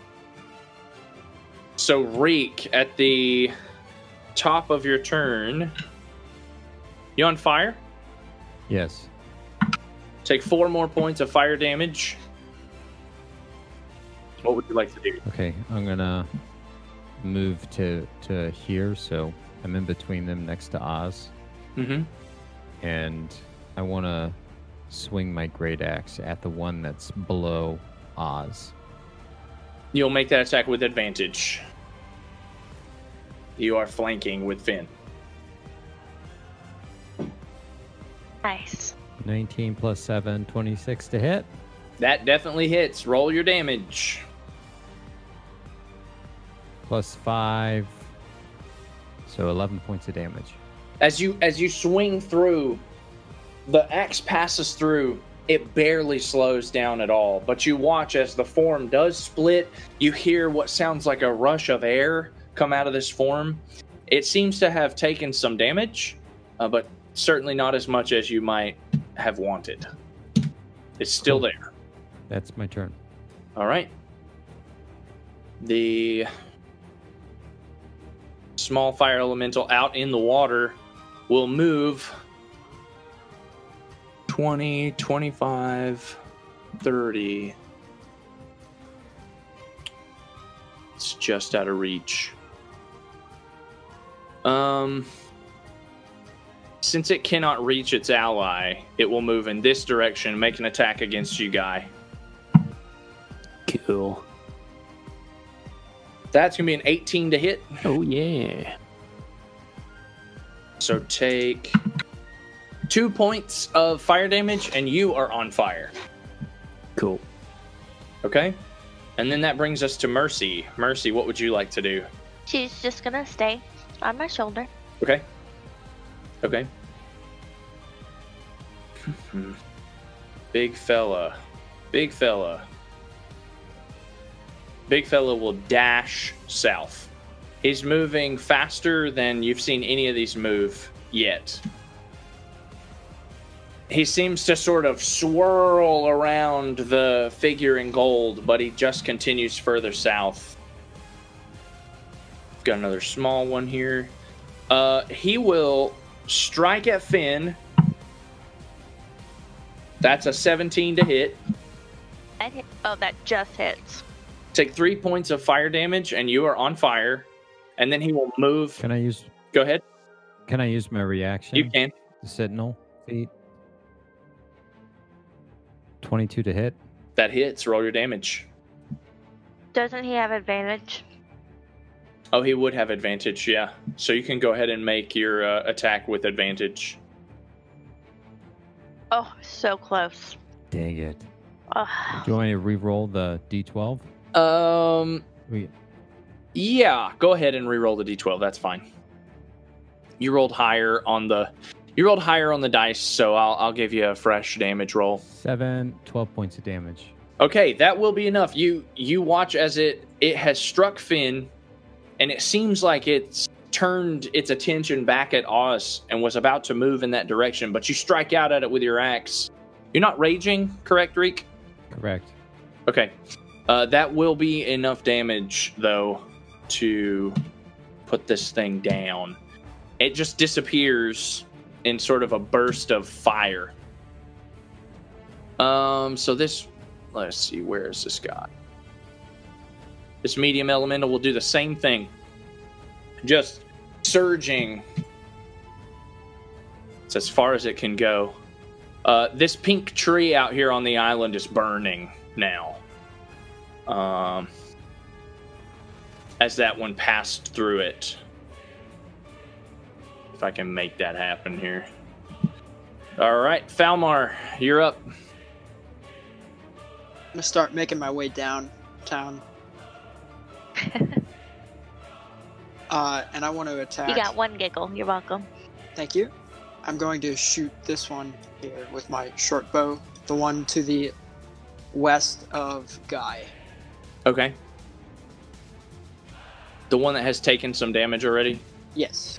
So Reek, at the top of your turn, you on fire? Yes. Take four more points of fire damage. What would you like to do? Okay, I'm gonna move to to here, so I'm in between them next to Oz, Mm-hmm. and I want to swing my great axe at the one that's below Oz. You'll make that attack with advantage. You are flanking with Finn. Nice. nineteen plus seven, twenty-six to hit. That definitely hits. Roll your damage. Plus five, so eleven points of damage. As you as you swing through, the axe passes through. It barely slows down at all, but you watch as the form does split. You hear what sounds like a rush of air come out of this form. It seems to have taken some damage, uh, but certainly not as much as you might have wanted. It's still Cool. there. That's my turn. All right. The small fire elemental out in the water will move twenty, twenty-five, thirty. It's just out of reach. Um, since it cannot reach its ally, it will move in this direction, make an attack against you, Guy. Cool. That's going to be an eighteen to hit. Oh, yeah. So take two points of fire damage, and you are on fire. Cool. Okay? And then that brings us to Mercy. Mercy, what would you like to do? She's just gonna stay on my shoulder. Okay. Okay. Big fella. Big fella. Big fella will dash south. He's moving faster than you've seen any of these move yet. He seems to sort of swirl around the figure in gold, but he just continues further south. Got another small one here. Uh, he will strike at Finn. That's a seventeen to hit. That hit. Oh, that just hits. Take three points of fire damage, and you are on fire. And then he will move. Can I use? Go ahead. Can I use my reaction? You can. The Sentinel feat. twenty-two to hit. That hits. Roll your damage. Doesn't he have advantage? Oh, he would have advantage, yeah. So you can go ahead and make your uh, attack with advantage. Oh, so close. Dang it. Oh. Do you want me to re-roll the d twelve? Um, We, yeah, go ahead and re-roll the d twelve. That's fine. You rolled higher on the, you rolled higher on the dice, so I'll I'll give you a fresh damage roll. seven, twelve points of damage. Okay, that will be enough. You you watch as it it has struck Finn, and it seems like it's turned its attention back at Oz and was about to move in that direction, but you strike out at it with your axe. You're not raging, correct, Reek? Correct. Okay. Uh, that will be enough damage, though, to put this thing down. It just disappears in sort of a burst of fire. Um, so this, let's see, where is this guy? This medium elemental will do the same thing. Just surging. It's as far as it can go. Uh, this pink tree out here on the island is burning now. Um, as that one passed through it. If I can make that happen here. All right, Falmar, you're up. I'm gonna start making my way downtown. uh, and I want to attack. You got one giggle. You're welcome. Thank you. I'm going to shoot this one here with my short bow. The one to the west of Guy. Okay. The one that has taken some damage already? Yes.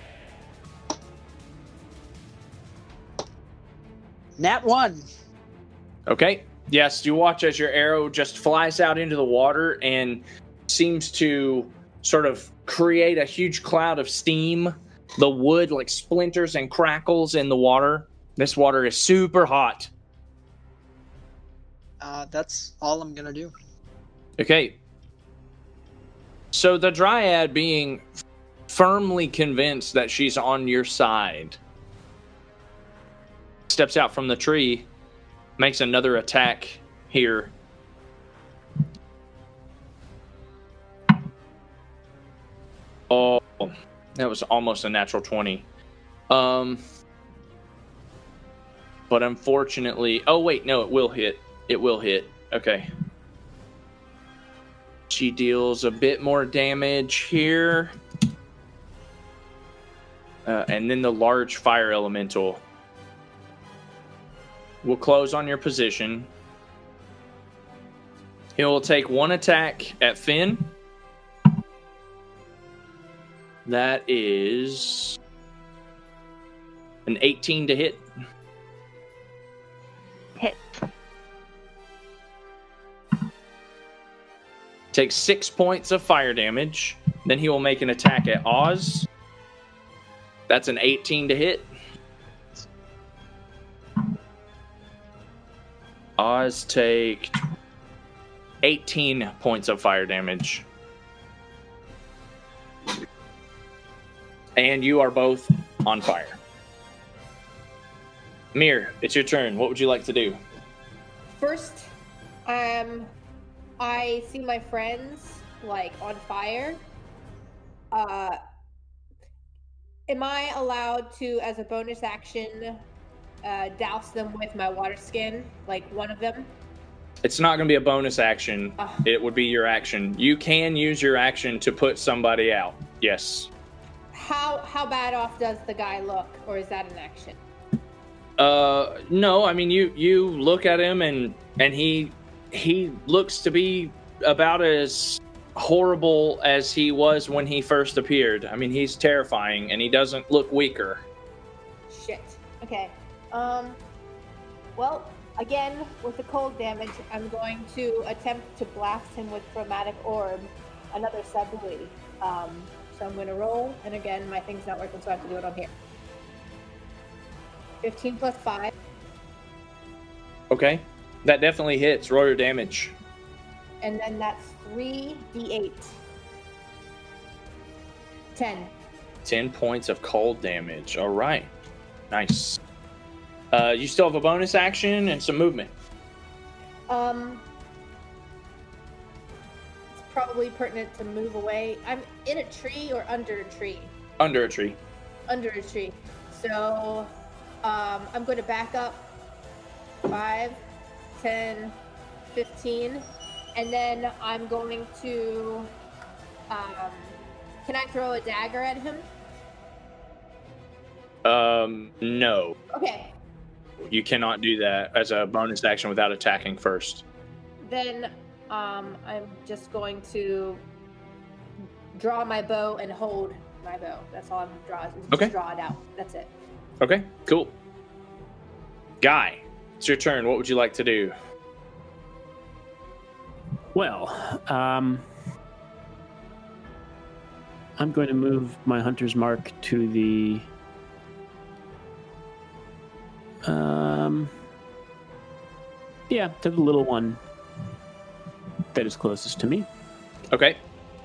Nat one. Okay. Yes, you watch as your arrow just flies out into the water and seems to sort of create a huge cloud of steam. The wood like splinters and crackles in the water. This water is super hot. Uh, that's all I'm gonna do. Okay. So the Dryad, being firmly convinced that she's on your side, steps out from the tree, makes another attack here. Oh, that was almost a natural twenty. Um, but unfortunately, oh wait, no, it will hit. It will hit. Okay. She deals a bit more damage here. Uh, and then the large fire elemental will close on your position. He will take one attack at Finn. That is an eighteen to hit. Hit. Takes six points of fire damage. Then he will make an attack at Oz. That's an eighteen to hit. Oz take eighteen points of fire damage. and you are both on fire. Mir, it's your turn. What would you like to do? First, um, I see my friends like on fire. Uh, am I allowed to, as a bonus action, uh, douse them with my water skin? Like one of them? It's not going to be a bonus action. Uh. It would be your action. You can use your action to put somebody out. Yes. How how bad off does the guy look, or is that an action? Uh, no. I mean, you you look at him and and he he looks to be about as horrible as he was when he first appeared. I mean, he's terrifying, and he doesn't look weaker. Shit. Okay. Um. Well, again with the cold damage, I'm going to attempt to blast him with chromatic orb, another subtly. Um. So I'm going to roll, and again, my thing's not working, so I have to do it on here. fifteen plus five. Okay, that definitely hits. Roll your damage. And then that's three d eight. ten. ten points of cold damage. All right, nice. Uh, you still have a bonus action and some movement. Um, it's probably pertinent to move away. I'm in a tree or under a tree? Under a tree. Under a tree. So, um, I'm going to back up five, ten, fifteen, and then I'm going to, um, can I throw a dagger at him? Um, no. Okay. You cannot do that as a bonus action without attacking first. Then um, I'm just going to draw my bow and hold my bow. That's all I'm drawing. Just Okay. draw it out. That's it. Okay, cool. Guy, it's your turn. What would you like to do? Well, um, I'm going to move my hunter's mark to the um, yeah, to the little one that is closest to me, Okay.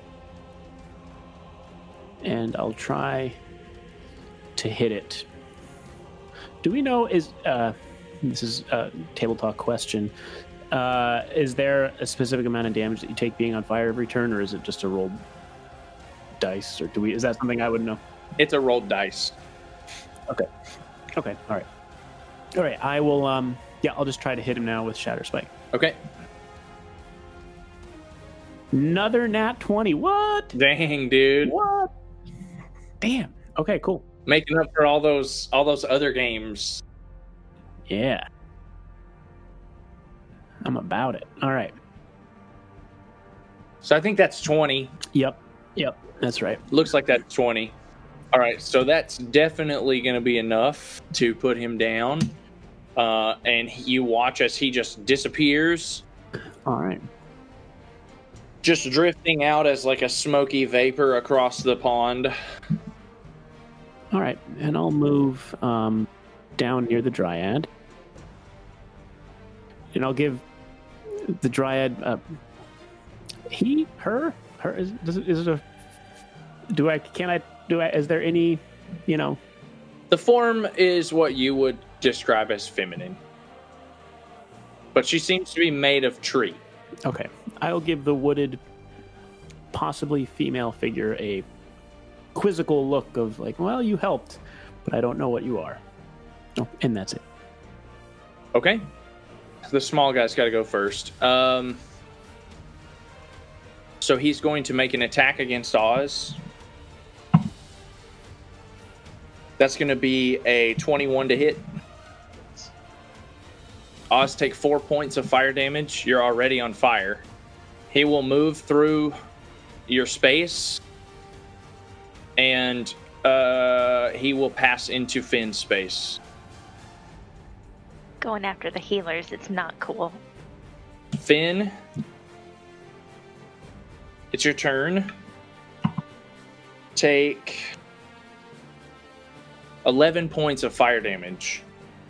and I'll try to hit it. Do we know is uh, this is a table talk question? Uh, is there a specific amount of damage that you take being on fire every turn, or is it just a rolled dice? Or do we? Is that something I would know? It's a rolled dice. Okay. Okay. All right. All right. I will. Um. Yeah. I'll just try to hit him now with Shatter Spike. Okay. Another nat twenty. What? Dang, dude. What? Damn. Okay. Cool. Making up for all those all those other games. Yeah. I'm about it. All right. So I think that's twenty. Yep. Yep. That's right. Looks like that's twenty. All right, so that's definitely going to be enough to put him down. Uh, and you watch as he just disappears, All right. just drifting out as like a smoky vapor across the pond. All right. And I'll move um, down near the Dryad. And I'll give the Dryad uh, he, her, her. Is, does it, is it a? Do I? Can I? Do I? Is there any? You know. The form is what you would describe as feminine, but she seems to be made of tree. Okay. I'll give the wooded, possibly female figure a quizzical look of like, well, you helped, but I don't know what you are. Oh, and that's it. Okay. The small guy's got to go first. Um, so he's going to make an attack against Oz. That's going to be a twenty-one to hit. Oz, take four points of fire damage. You're already on fire. He will move through your space, and uh, he will pass into Finn's space. Going after the healers, it's not cool. Finn, it's your turn. Take eleven points of fire damage.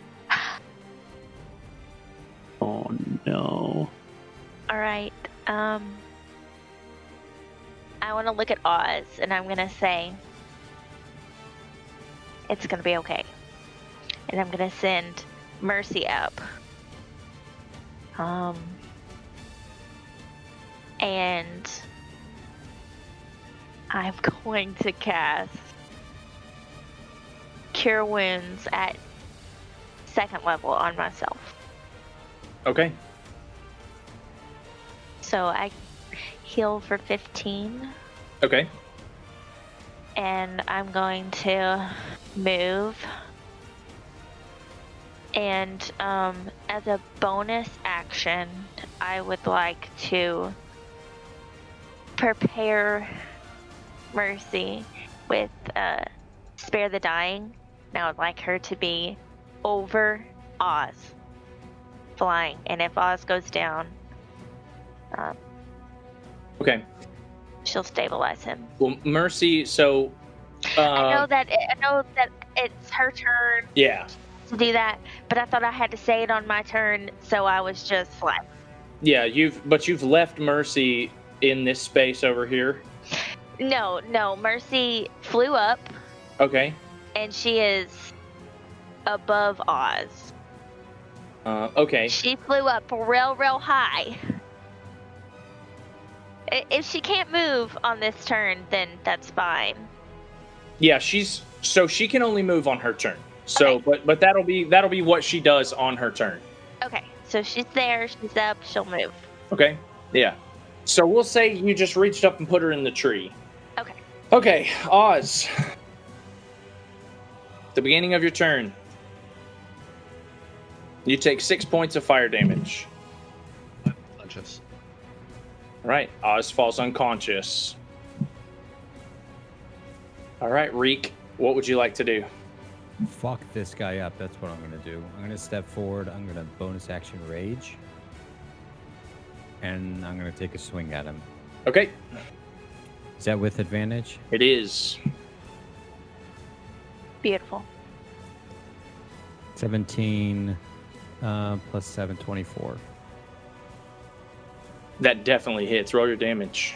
Oh no. All right. Um, I want to look at Oz, and I'm gonna say, It's gonna be okay. And I'm gonna send Mercy up. Um, and I'm going to cast Cure Wounds at second level on myself. Okay. So I heal for fifteen. Okay. And I'm going to move. And um, as a bonus action, I would like to prepare Mercy with uh, Spare the Dying. Now I'd like her to be over Oz, flying. And if Oz goes down, um, Okay. she'll stabilize him. Well, Mercy. So. Uh, I know that it, I know that it's her turn Yeah. to do that, but I thought I had to say it on my turn, so I was just flat. Yeah. You've but you've left Mercy in this space over here. No, no, Mercy flew up, Okay. and she is above Oz. Uh, okay. She flew up real, real high. I- If she can't move on this turn, then that's fine. Yeah. She's so she can only move on her turn. So, Okay. but but that'll be that'll be what she does on her turn. Okay, so she's there, she's up, she'll move. Okay. Yeah. So we'll say you just reached up and put her in the tree. Okay. Okay, Oz. The beginning of your turn. You take six points of fire damage. Unconscious. All right, Oz falls unconscious. All right, Reek, what would you like to do? Fuck this guy up. That's what I'm gonna do. I'm gonna step forward. I'm gonna bonus action rage, and I'm gonna take a swing at him. Okay, Is that with advantage? it is. Beautiful. seventeen uh, plus seven, twenty-four. That definitely hits. Roll your damage.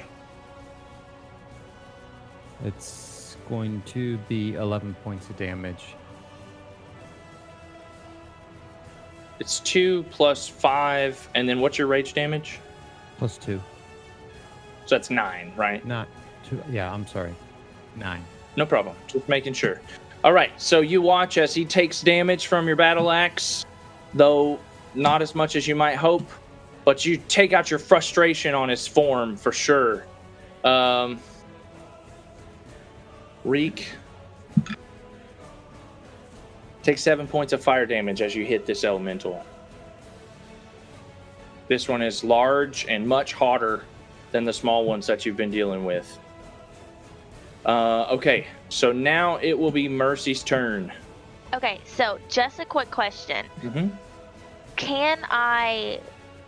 It's going to be eleven points of damage. It's two plus five, and then what's your rage damage? Plus two. So that's nine, right? Not two. Yeah, I'm sorry. Nine. No problem. Just making sure. All right, so you watch as he takes damage from your battle axe, though not as much as you might hope, but you take out your frustration on his form for sure. Um, Reek, take seven points of fire damage as you hit this elemental. This one is large and much hotter than the small ones that you've been dealing with. Uh, okay, so now it will be Mercy's turn. Okay, so just a quick question. Mm-hmm. Can I...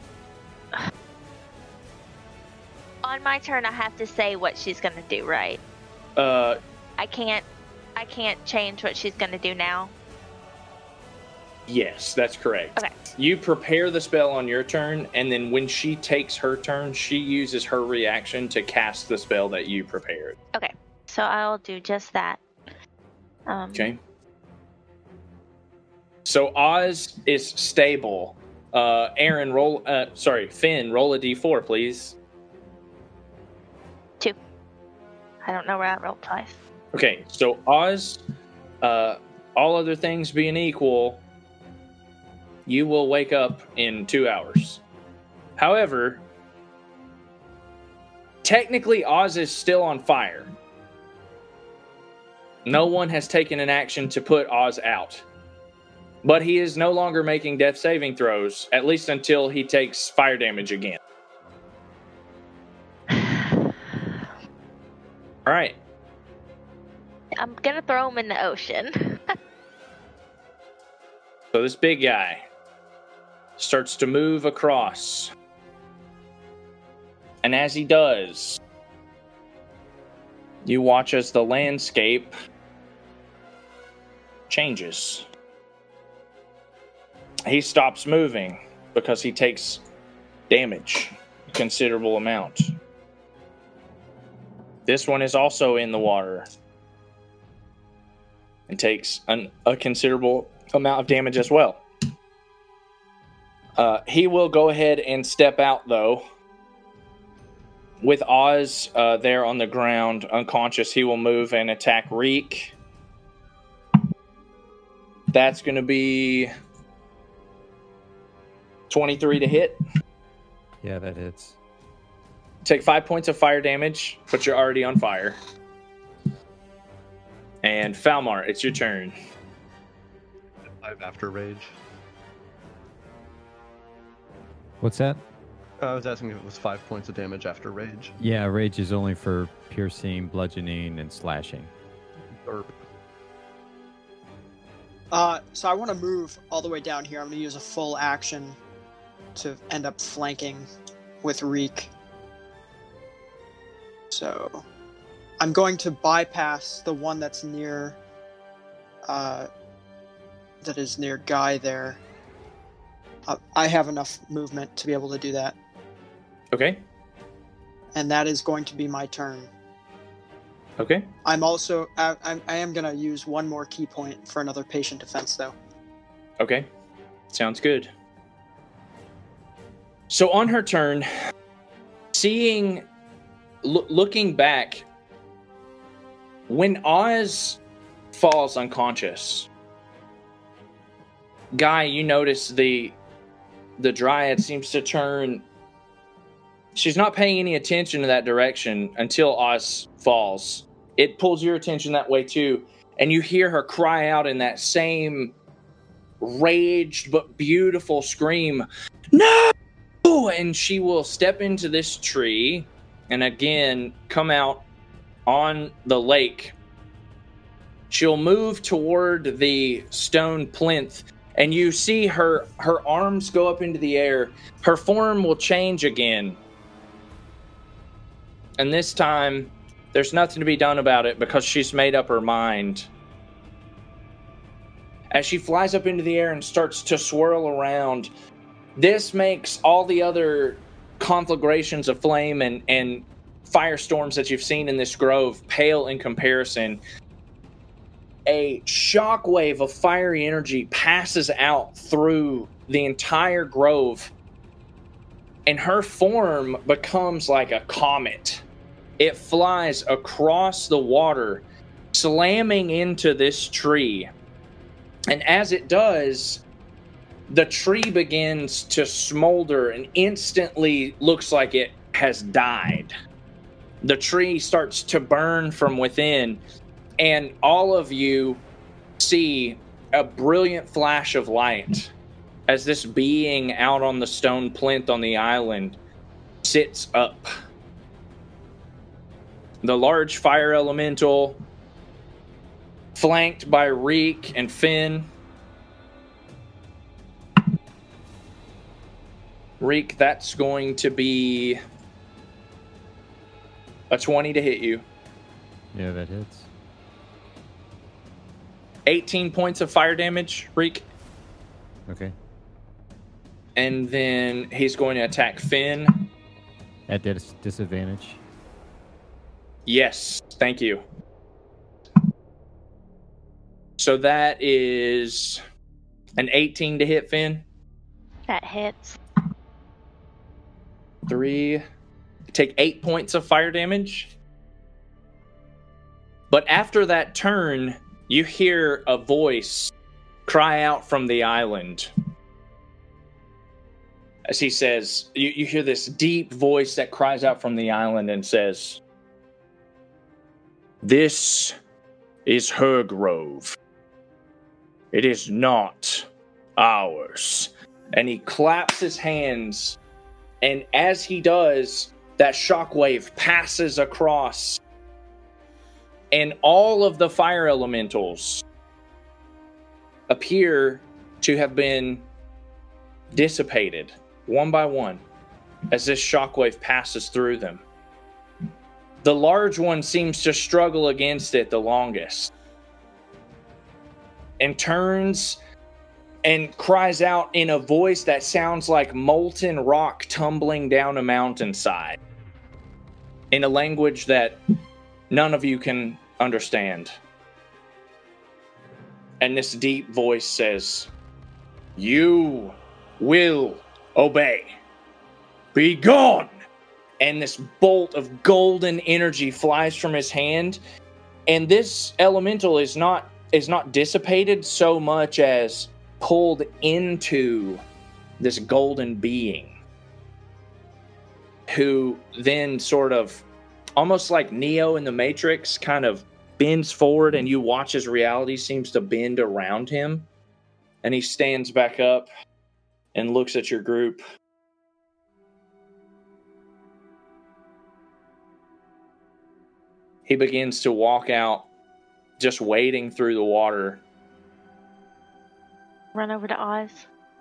On my turn, I have to say what she's gonna do, right? Uh, I can't... I can't change what she's gonna do now? yes, that's correct. Okay. You prepare the spell on your turn, and then when she takes her turn, she uses her reaction to cast the spell that you prepared. Okay, so I'll do just that. Um, Okay. So Oz is stable. Uh, Aaron, roll. Uh, sorry, Finn, roll a d four, please. Two. I don't know where I rolled twice. Okay, so Oz, uh, all other things being equal, you will wake up in two hours. However, technically Oz is still on fire. No one has taken an action to put Oz out. But he is no longer making death saving throws, at least until he takes fire damage again. All right. I'm gonna throw him in the ocean. So this big guy starts to move across. And as he does, you watch as the landscape changes. He stops moving because he takes damage, a considerable amount. This one is also in the water. and takes an, a considerable amount of damage as well. Uh, he will go ahead and step out, though. With Oz uh, there on the ground, unconscious, he will move and attack Reek. That's going to be twenty-three to hit. Yeah, that hits. Take five points of fire damage, but you're already on fire. And Falmar, it's your turn. Five after rage. What's that? I was asking if it was five points of damage after rage. Yeah, rage is only for piercing, bludgeoning, and slashing. Or Uh, so I want to move all the way down here. I'm going to use a full action to end up flanking with Reek. So I'm going to bypass the one that's near, uh, that is near Guy there. Uh, I have enough movement to be able to do that. Okay. And that is going to be my turn. Okay. I'm also, I, I'm, I am going to use one more key point for another patient defense, though. Okay. Sounds good. So on her turn, seeing, lo- looking back, when Oz falls unconscious, Guy, you notice the the dryad seems to turn. She's not paying any attention to that direction until Oz falls. It pulls your attention that way too, and you hear her cry out in that same raged but beautiful scream, "No!" And she will step into this tree and again come out on the lake. She'll move toward the stone plinth, and you see her her arms go up into the air. Her form will change again. And this time, there's nothing to be done about it because she's made up her mind. As she flies up into the air and starts to swirl around, this makes all the other conflagrations of flame and, and firestorms that you've seen in this grove pale in comparison. A shockwave of fiery energy passes out through the entire grove, and her form becomes like a comet. It flies across the water, slamming into this tree. And as it does, the tree begins to smolder and instantly looks like it has died. The tree starts to burn from within, and all of you see a brilliant flash of light as this being out on the stone plinth on the island sits up. The large fire elemental, flanked by Reek and Finn. Reek, that's going to be a twenty to hit you. Yeah, that hits. eighteen points of fire damage, Reek. Okay. And then he's going to attack Finn. At dis- disadvantage. Yes, thank you. So that is an eighteen to hit Finn. That hits. Three. Take eight points of fire damage. But after that turn, you hear a voice cry out from the island. As he says, you, you hear this deep voice that cries out from the island and says, "This is her grove. It is not ours." And he claps his hands, and as he does, that shockwave passes across, and all of the fire elementals appear to have been dissipated one by one as this shockwave passes through them. The large one seems to struggle against it the longest and turns and cries out in a voice that sounds like molten rock tumbling down a mountainside in a language that none of you can understand. And this deep voice says, "You will obey. Be gone!" And this bolt of golden energy flies from his hand. And this elemental is not is not dissipated so much as pulled into this golden being, who then sort of, almost like Neo in the Matrix, kind of bends forward, and you watch as reality seems to bend around him. And he stands back up and looks at your group. He begins to walk out, just wading through the water. Run over to Oz.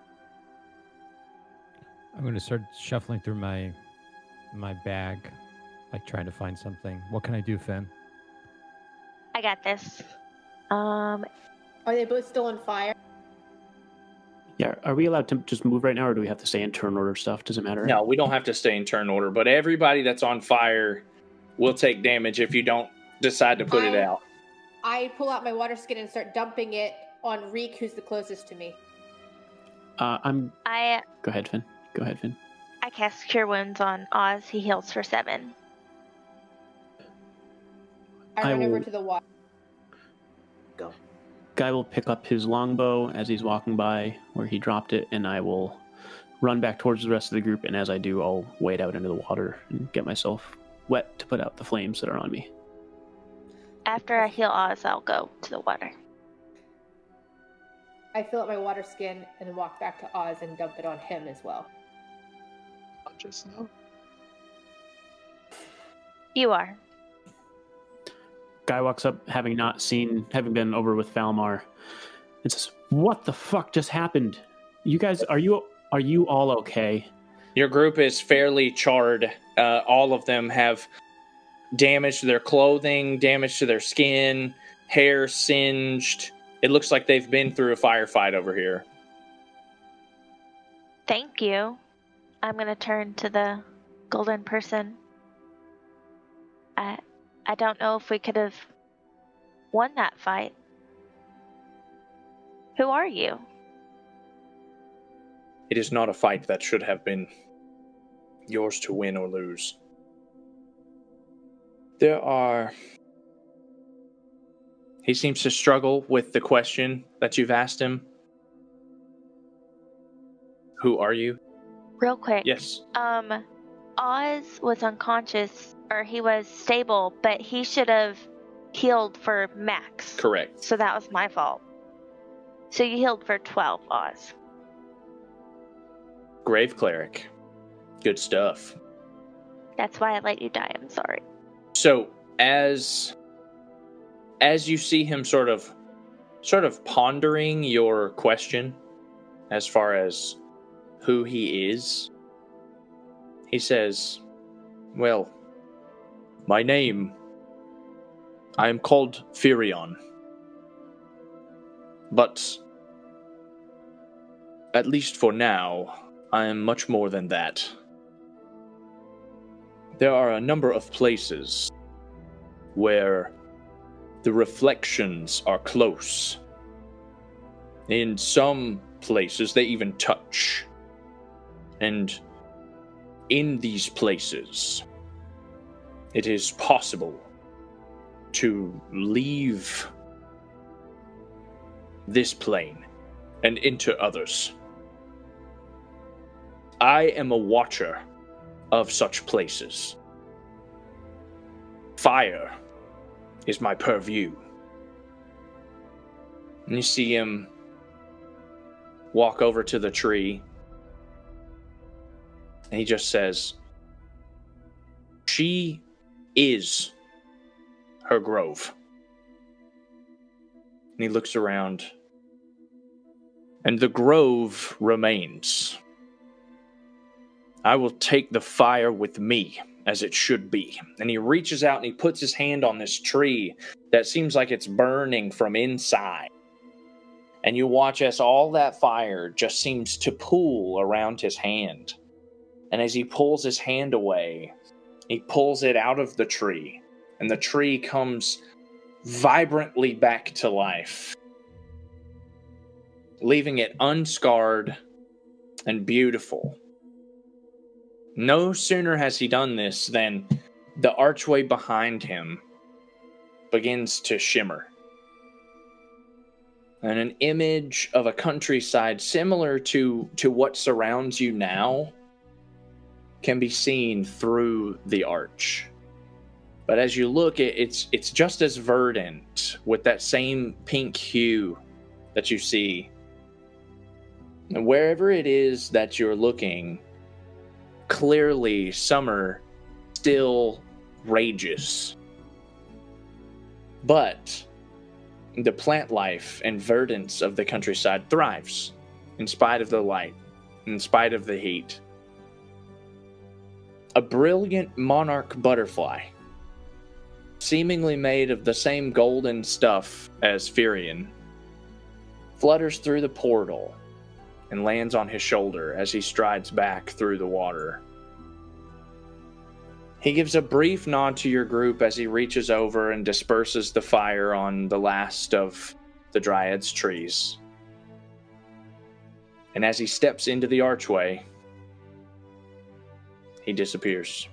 I'm going to start shuffling through my my bag, like trying to find something. What can I do, Finn? I got this. Um, Are they both still on fire? Yeah, are we allowed to just move right now, or do we have to stay in turn order stuff? Does it matter? No, we don't have to stay in turn order, but everybody that's on fire will take damage if you don't decide to put I, it out. I pull out my water skin and start dumping it on Reek, who's the closest to me. Uh, I'm. I Go ahead, Finn. Go ahead, Finn. I cast Cure Wounds on Oz. He heals for seven. I, I run over will- to the water. Go. Guy will pick up his longbow as he's walking by where he dropped it, and I will run back towards the rest of the group. And as I do, I'll wade out into the water and get myself wet to put out the flames that are on me. After I heal Oz, I'll go to the water. I fill up my water skin and then walk back to Oz and dump it on him as well. Just now. You are. Guy walks up, having not seen, having been over with Falmar, and says, "What the fuck just happened? You guys, are you are you all okay?" Your group is fairly charred. Uh, all of them have damage to their clothing, damage to their skin, hair singed. It looks like they've been through a firefight over here. Thank you. I'm gonna turn to the golden person. I I don't know if we could have won that fight. Who are you? It is not a fight that should have been yours to win or lose. There are... He seems to struggle with the question that you've asked him. Who are you? Real quick. Yes. Um, Oz was unconscious, or he was stable, but he should have healed for max. Correct. So that was my fault. So you healed for twelve, Oz. Grave Cleric. Good stuff. That's why I let you die. I'm sorry. So, as as you see him sort of sort of pondering your question as far as who he is, he says, "Well, my name, I am called Firion. But at least for now, I am much more than that. There are a number of places where the reflections are close. In some places, they even touch. And in these places, it is possible to leave this plane and into others. I am a watcher of such places. Fire is my purview." And you see him walk over to the tree, and he just says, "She is her grove." And he looks around, and the grove remains. I will take the fire with me, as it should be. And he reaches out and he puts his hand on this tree that seems like it's burning from inside. And you watch as all that fire just seems to pool around his hand. And as he pulls his hand away, he pulls it out of the tree. And the tree comes vibrantly back to life. leaving it unscarred and beautiful. No sooner has he done this than the archway behind him begins to shimmer. And an image of a countryside similar to, to what surrounds you now can be seen through the arch. But as you look, it, it's it's just as verdant with that same pink hue that you see. And wherever it is that you're looking, clearly summer still rages. But the plant life and verdance of the countryside thrives in spite of the light, in spite of the heat. A brilliant monarch butterfly, seemingly made of the same golden stuff as Firion, flutters through the portal and lands on his shoulder as he strides back through the water. He gives a brief nod to your group as he reaches over and disperses the fire on the last of the Dryad's trees. And as he steps into the archway, he disappears.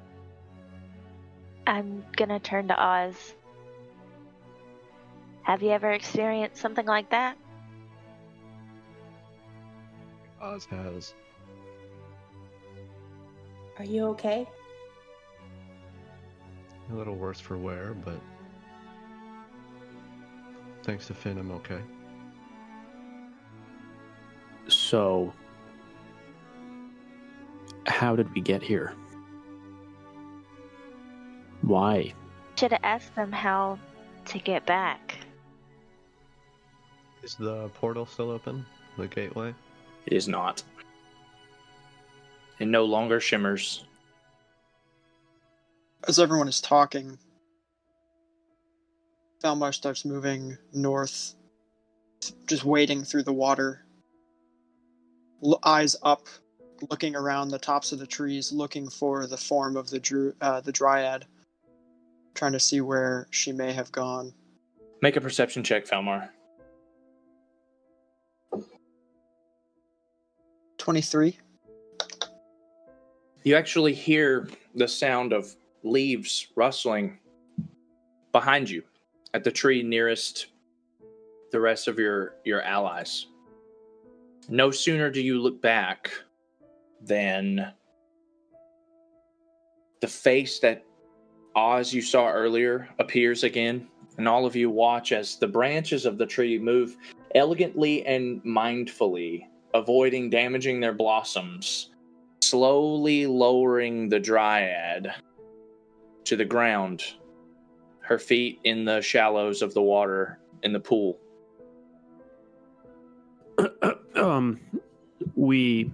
I'm gonna turn to Oz. Have you ever experienced something like that? Oz has. Are you okay? A little worse for wear, but thanks to Finn, I'm okay. So, how did we get here? Why? Should have asked them how to get back. Is the portal still open? The gateway? It is not. It no longer shimmers. As everyone is talking, Falmar starts moving north, just wading through the water, L- eyes up, looking around the tops of the trees, looking for the form of the dru- uh, the dryad, trying to see where she may have gone. Make a perception check, Falmar. twenty-three. You actually hear the sound of leaves rustling behind you at the tree nearest the rest of your, your allies. No sooner do you look back than the face that Oz you saw earlier appears again, and all of you watch as the branches of the tree move elegantly and mindfully, avoiding damaging their blossoms, slowly lowering the dryad to the ground, her feet in the shallows of the water in the pool. um, we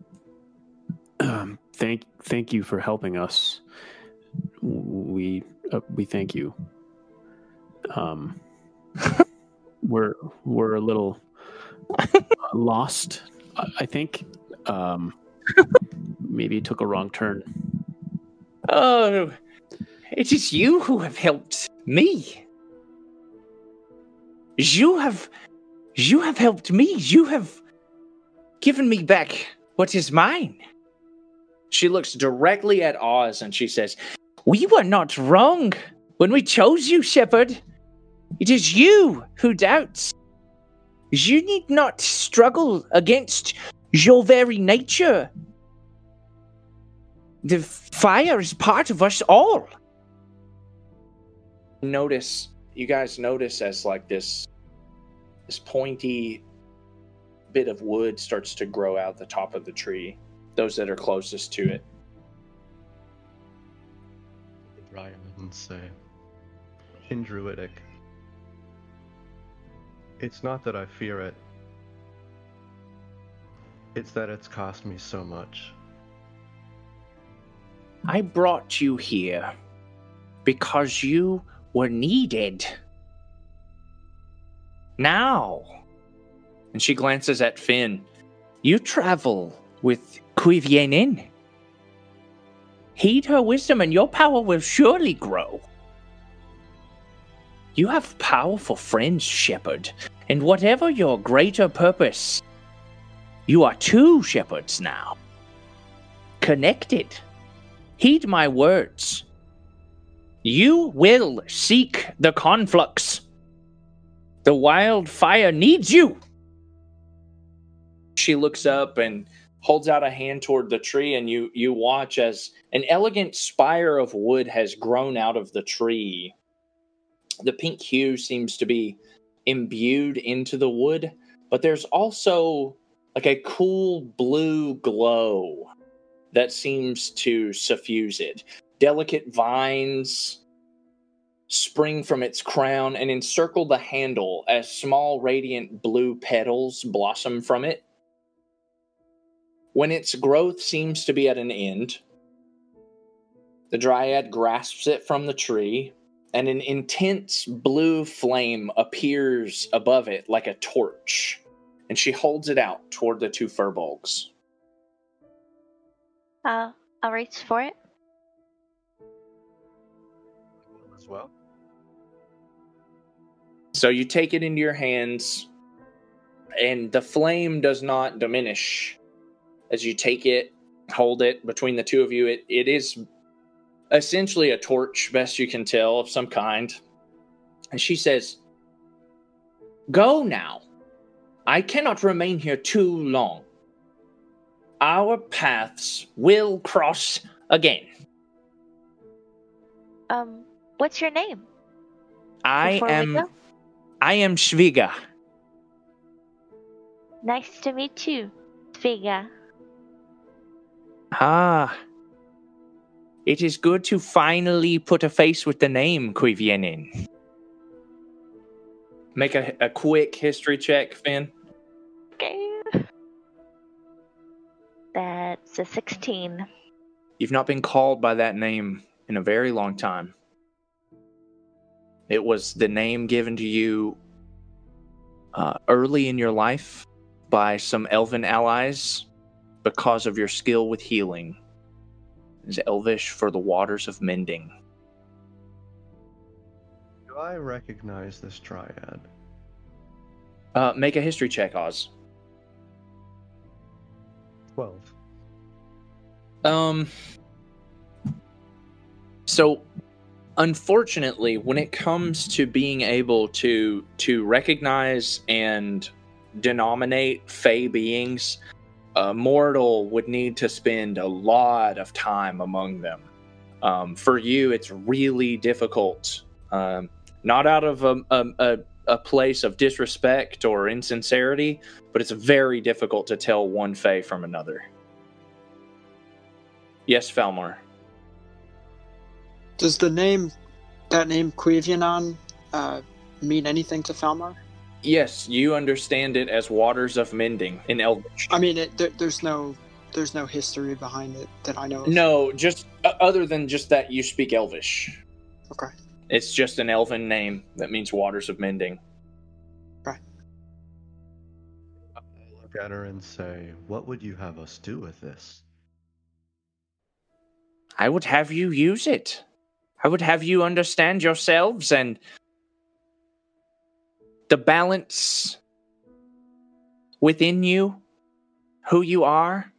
um, thank thank you for helping us. We uh, we thank you. Um, we're we're a little lost, I think. Um, maybe took a wrong turn. Oh, it is you who have helped me. You have, you have helped me. You have given me back what is mine. She looks directly at Oz and she says, "We were not wrong when we chose you, Shepherd. It is you who doubts. You need not struggle against your very nature. The fire is part of us all." Notice, you guys notice as like this, this pointy bit of wood starts to grow out the top of the tree, those that are closest to it. Brian and say, in Druidic, it's not that I fear it, it's that it's cost me so much. I brought you here because you were needed. Now, And she glances at Finn. you travel with Cuivienin. Heed her wisdom and your power will surely grow. You have powerful friends, Shepherd, And whatever your greater purpose, you are two shepherds now. Connected. Heed my words. You will seek the conflux. The wildfire needs you. She looks up and holds out a hand toward the tree, and you, you watch as an elegant spire of wood has grown out of the tree. The pink hue seems to be imbued into the wood, but there's also like a cool blue glow that seems to suffuse it. Delicate vines spring from its crown and encircle the handle as small radiant blue petals blossom from it. When its growth seems to be at an end, the dryad grasps it from the tree, and an intense blue flame appears above it like a torch, and she holds it out toward the two furbolgs. Uh, I'll reach for it. As well. So you take it into your hands, and the flame does not diminish as you take it, hold it between the two of you. It it is essentially a torch, best you can tell, of some kind. And she says, "Go now. I cannot remain here too long. Our paths will cross again." Um, what's your name? I Before we am go? I am Shviga. Nice to meet you, Sviga. Ah. It is good to finally put a face with the name, Quivienin. Make a, a quick history check, Finn. Okay. That's a sixteen. You've not been called by that name in a very long time. It was the name given to you uh, early in your life by some elven allies because of your skill with healing. It's Elvish for the waters of mending. Do I recognize this dryad? Uh, make a history check, Oz. Twelve. Um. So, unfortunately, when it comes to being able to to recognize and denominate fey beings, a mortal would need to spend a lot of time among them. Um, for you, it's really difficult. Um, not out of a, a, a place of disrespect or insincerity, but it's very difficult to tell one fey from another. Yes, Falmar. Does the name, that name Quivienon, uh, mean anything to Falmar? Yes, you understand it as waters of mending in Elvish. I mean, it, there, there's no, there's no history behind it that I know of. No, just uh, other than just that you speak Elvish. Okay. It's just an elven name that means waters of mending. Right. I look at her and say, "What would you have us do with this?" I would have you use it. I would have you understand yourselves and the balance within you, who you are.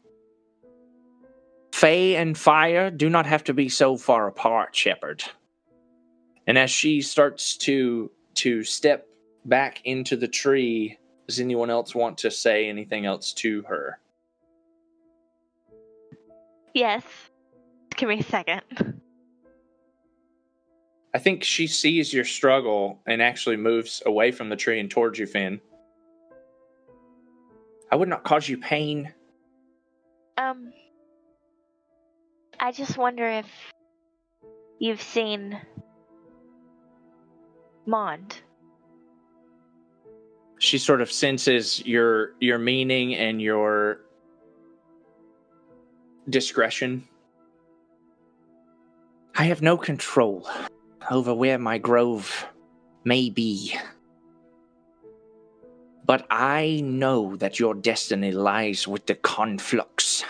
Fae and fire do not have to be so far apart, Shepherd. And as she starts to to step back into the tree, does anyone else want to say anything else to her? Yes. Give me a second. I think she sees your struggle and actually moves away from the tree and towards you, Finn. I would not cause you pain. Um, I just wonder if you've seen Mond. She sort of senses your your meaning and your discretion. I have no control over where my grove may be. But I know that your destiny lies with the conflux.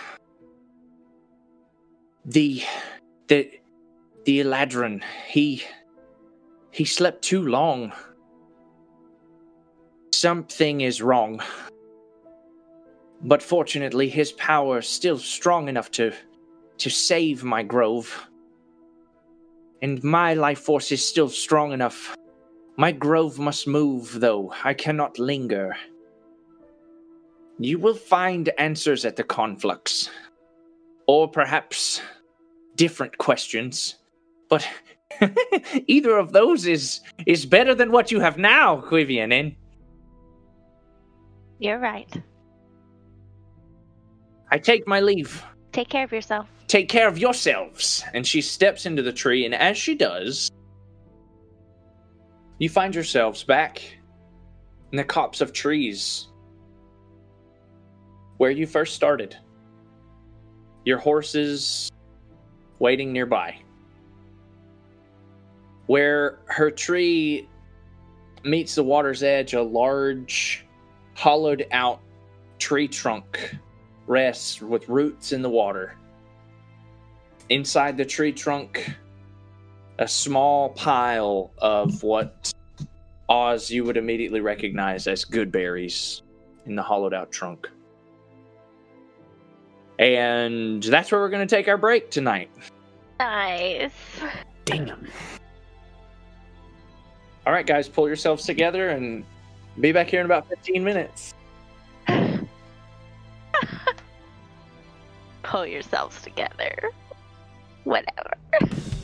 The... the... the Eladrin, he... he slept too long. something is wrong. But fortunately, his power is still strong enough to, to save my grove. And my life force is still strong enough. My grove must move, though. I cannot linger. You will find answers at the conflux. Or perhaps different questions. But either of those is is better than what you have now, Quivianen. You're right. I take my leave. Take care of yourself. Take care of yourselves. And she steps into the tree, and as she does, you find yourselves back in the copse of trees where you first started. Your horses waiting nearby. Where her tree meets the water's edge, a large, hollowed out tree trunk rests with roots in the water. Inside the tree trunk, a small pile of what Oz you would immediately recognize as good berries in the hollowed out trunk. And that's where we're going to take our break tonight. Nice. Damn. All right, guys, pull yourselves together and be back here in about fifteen minutes. Pull yourselves together. Whatever.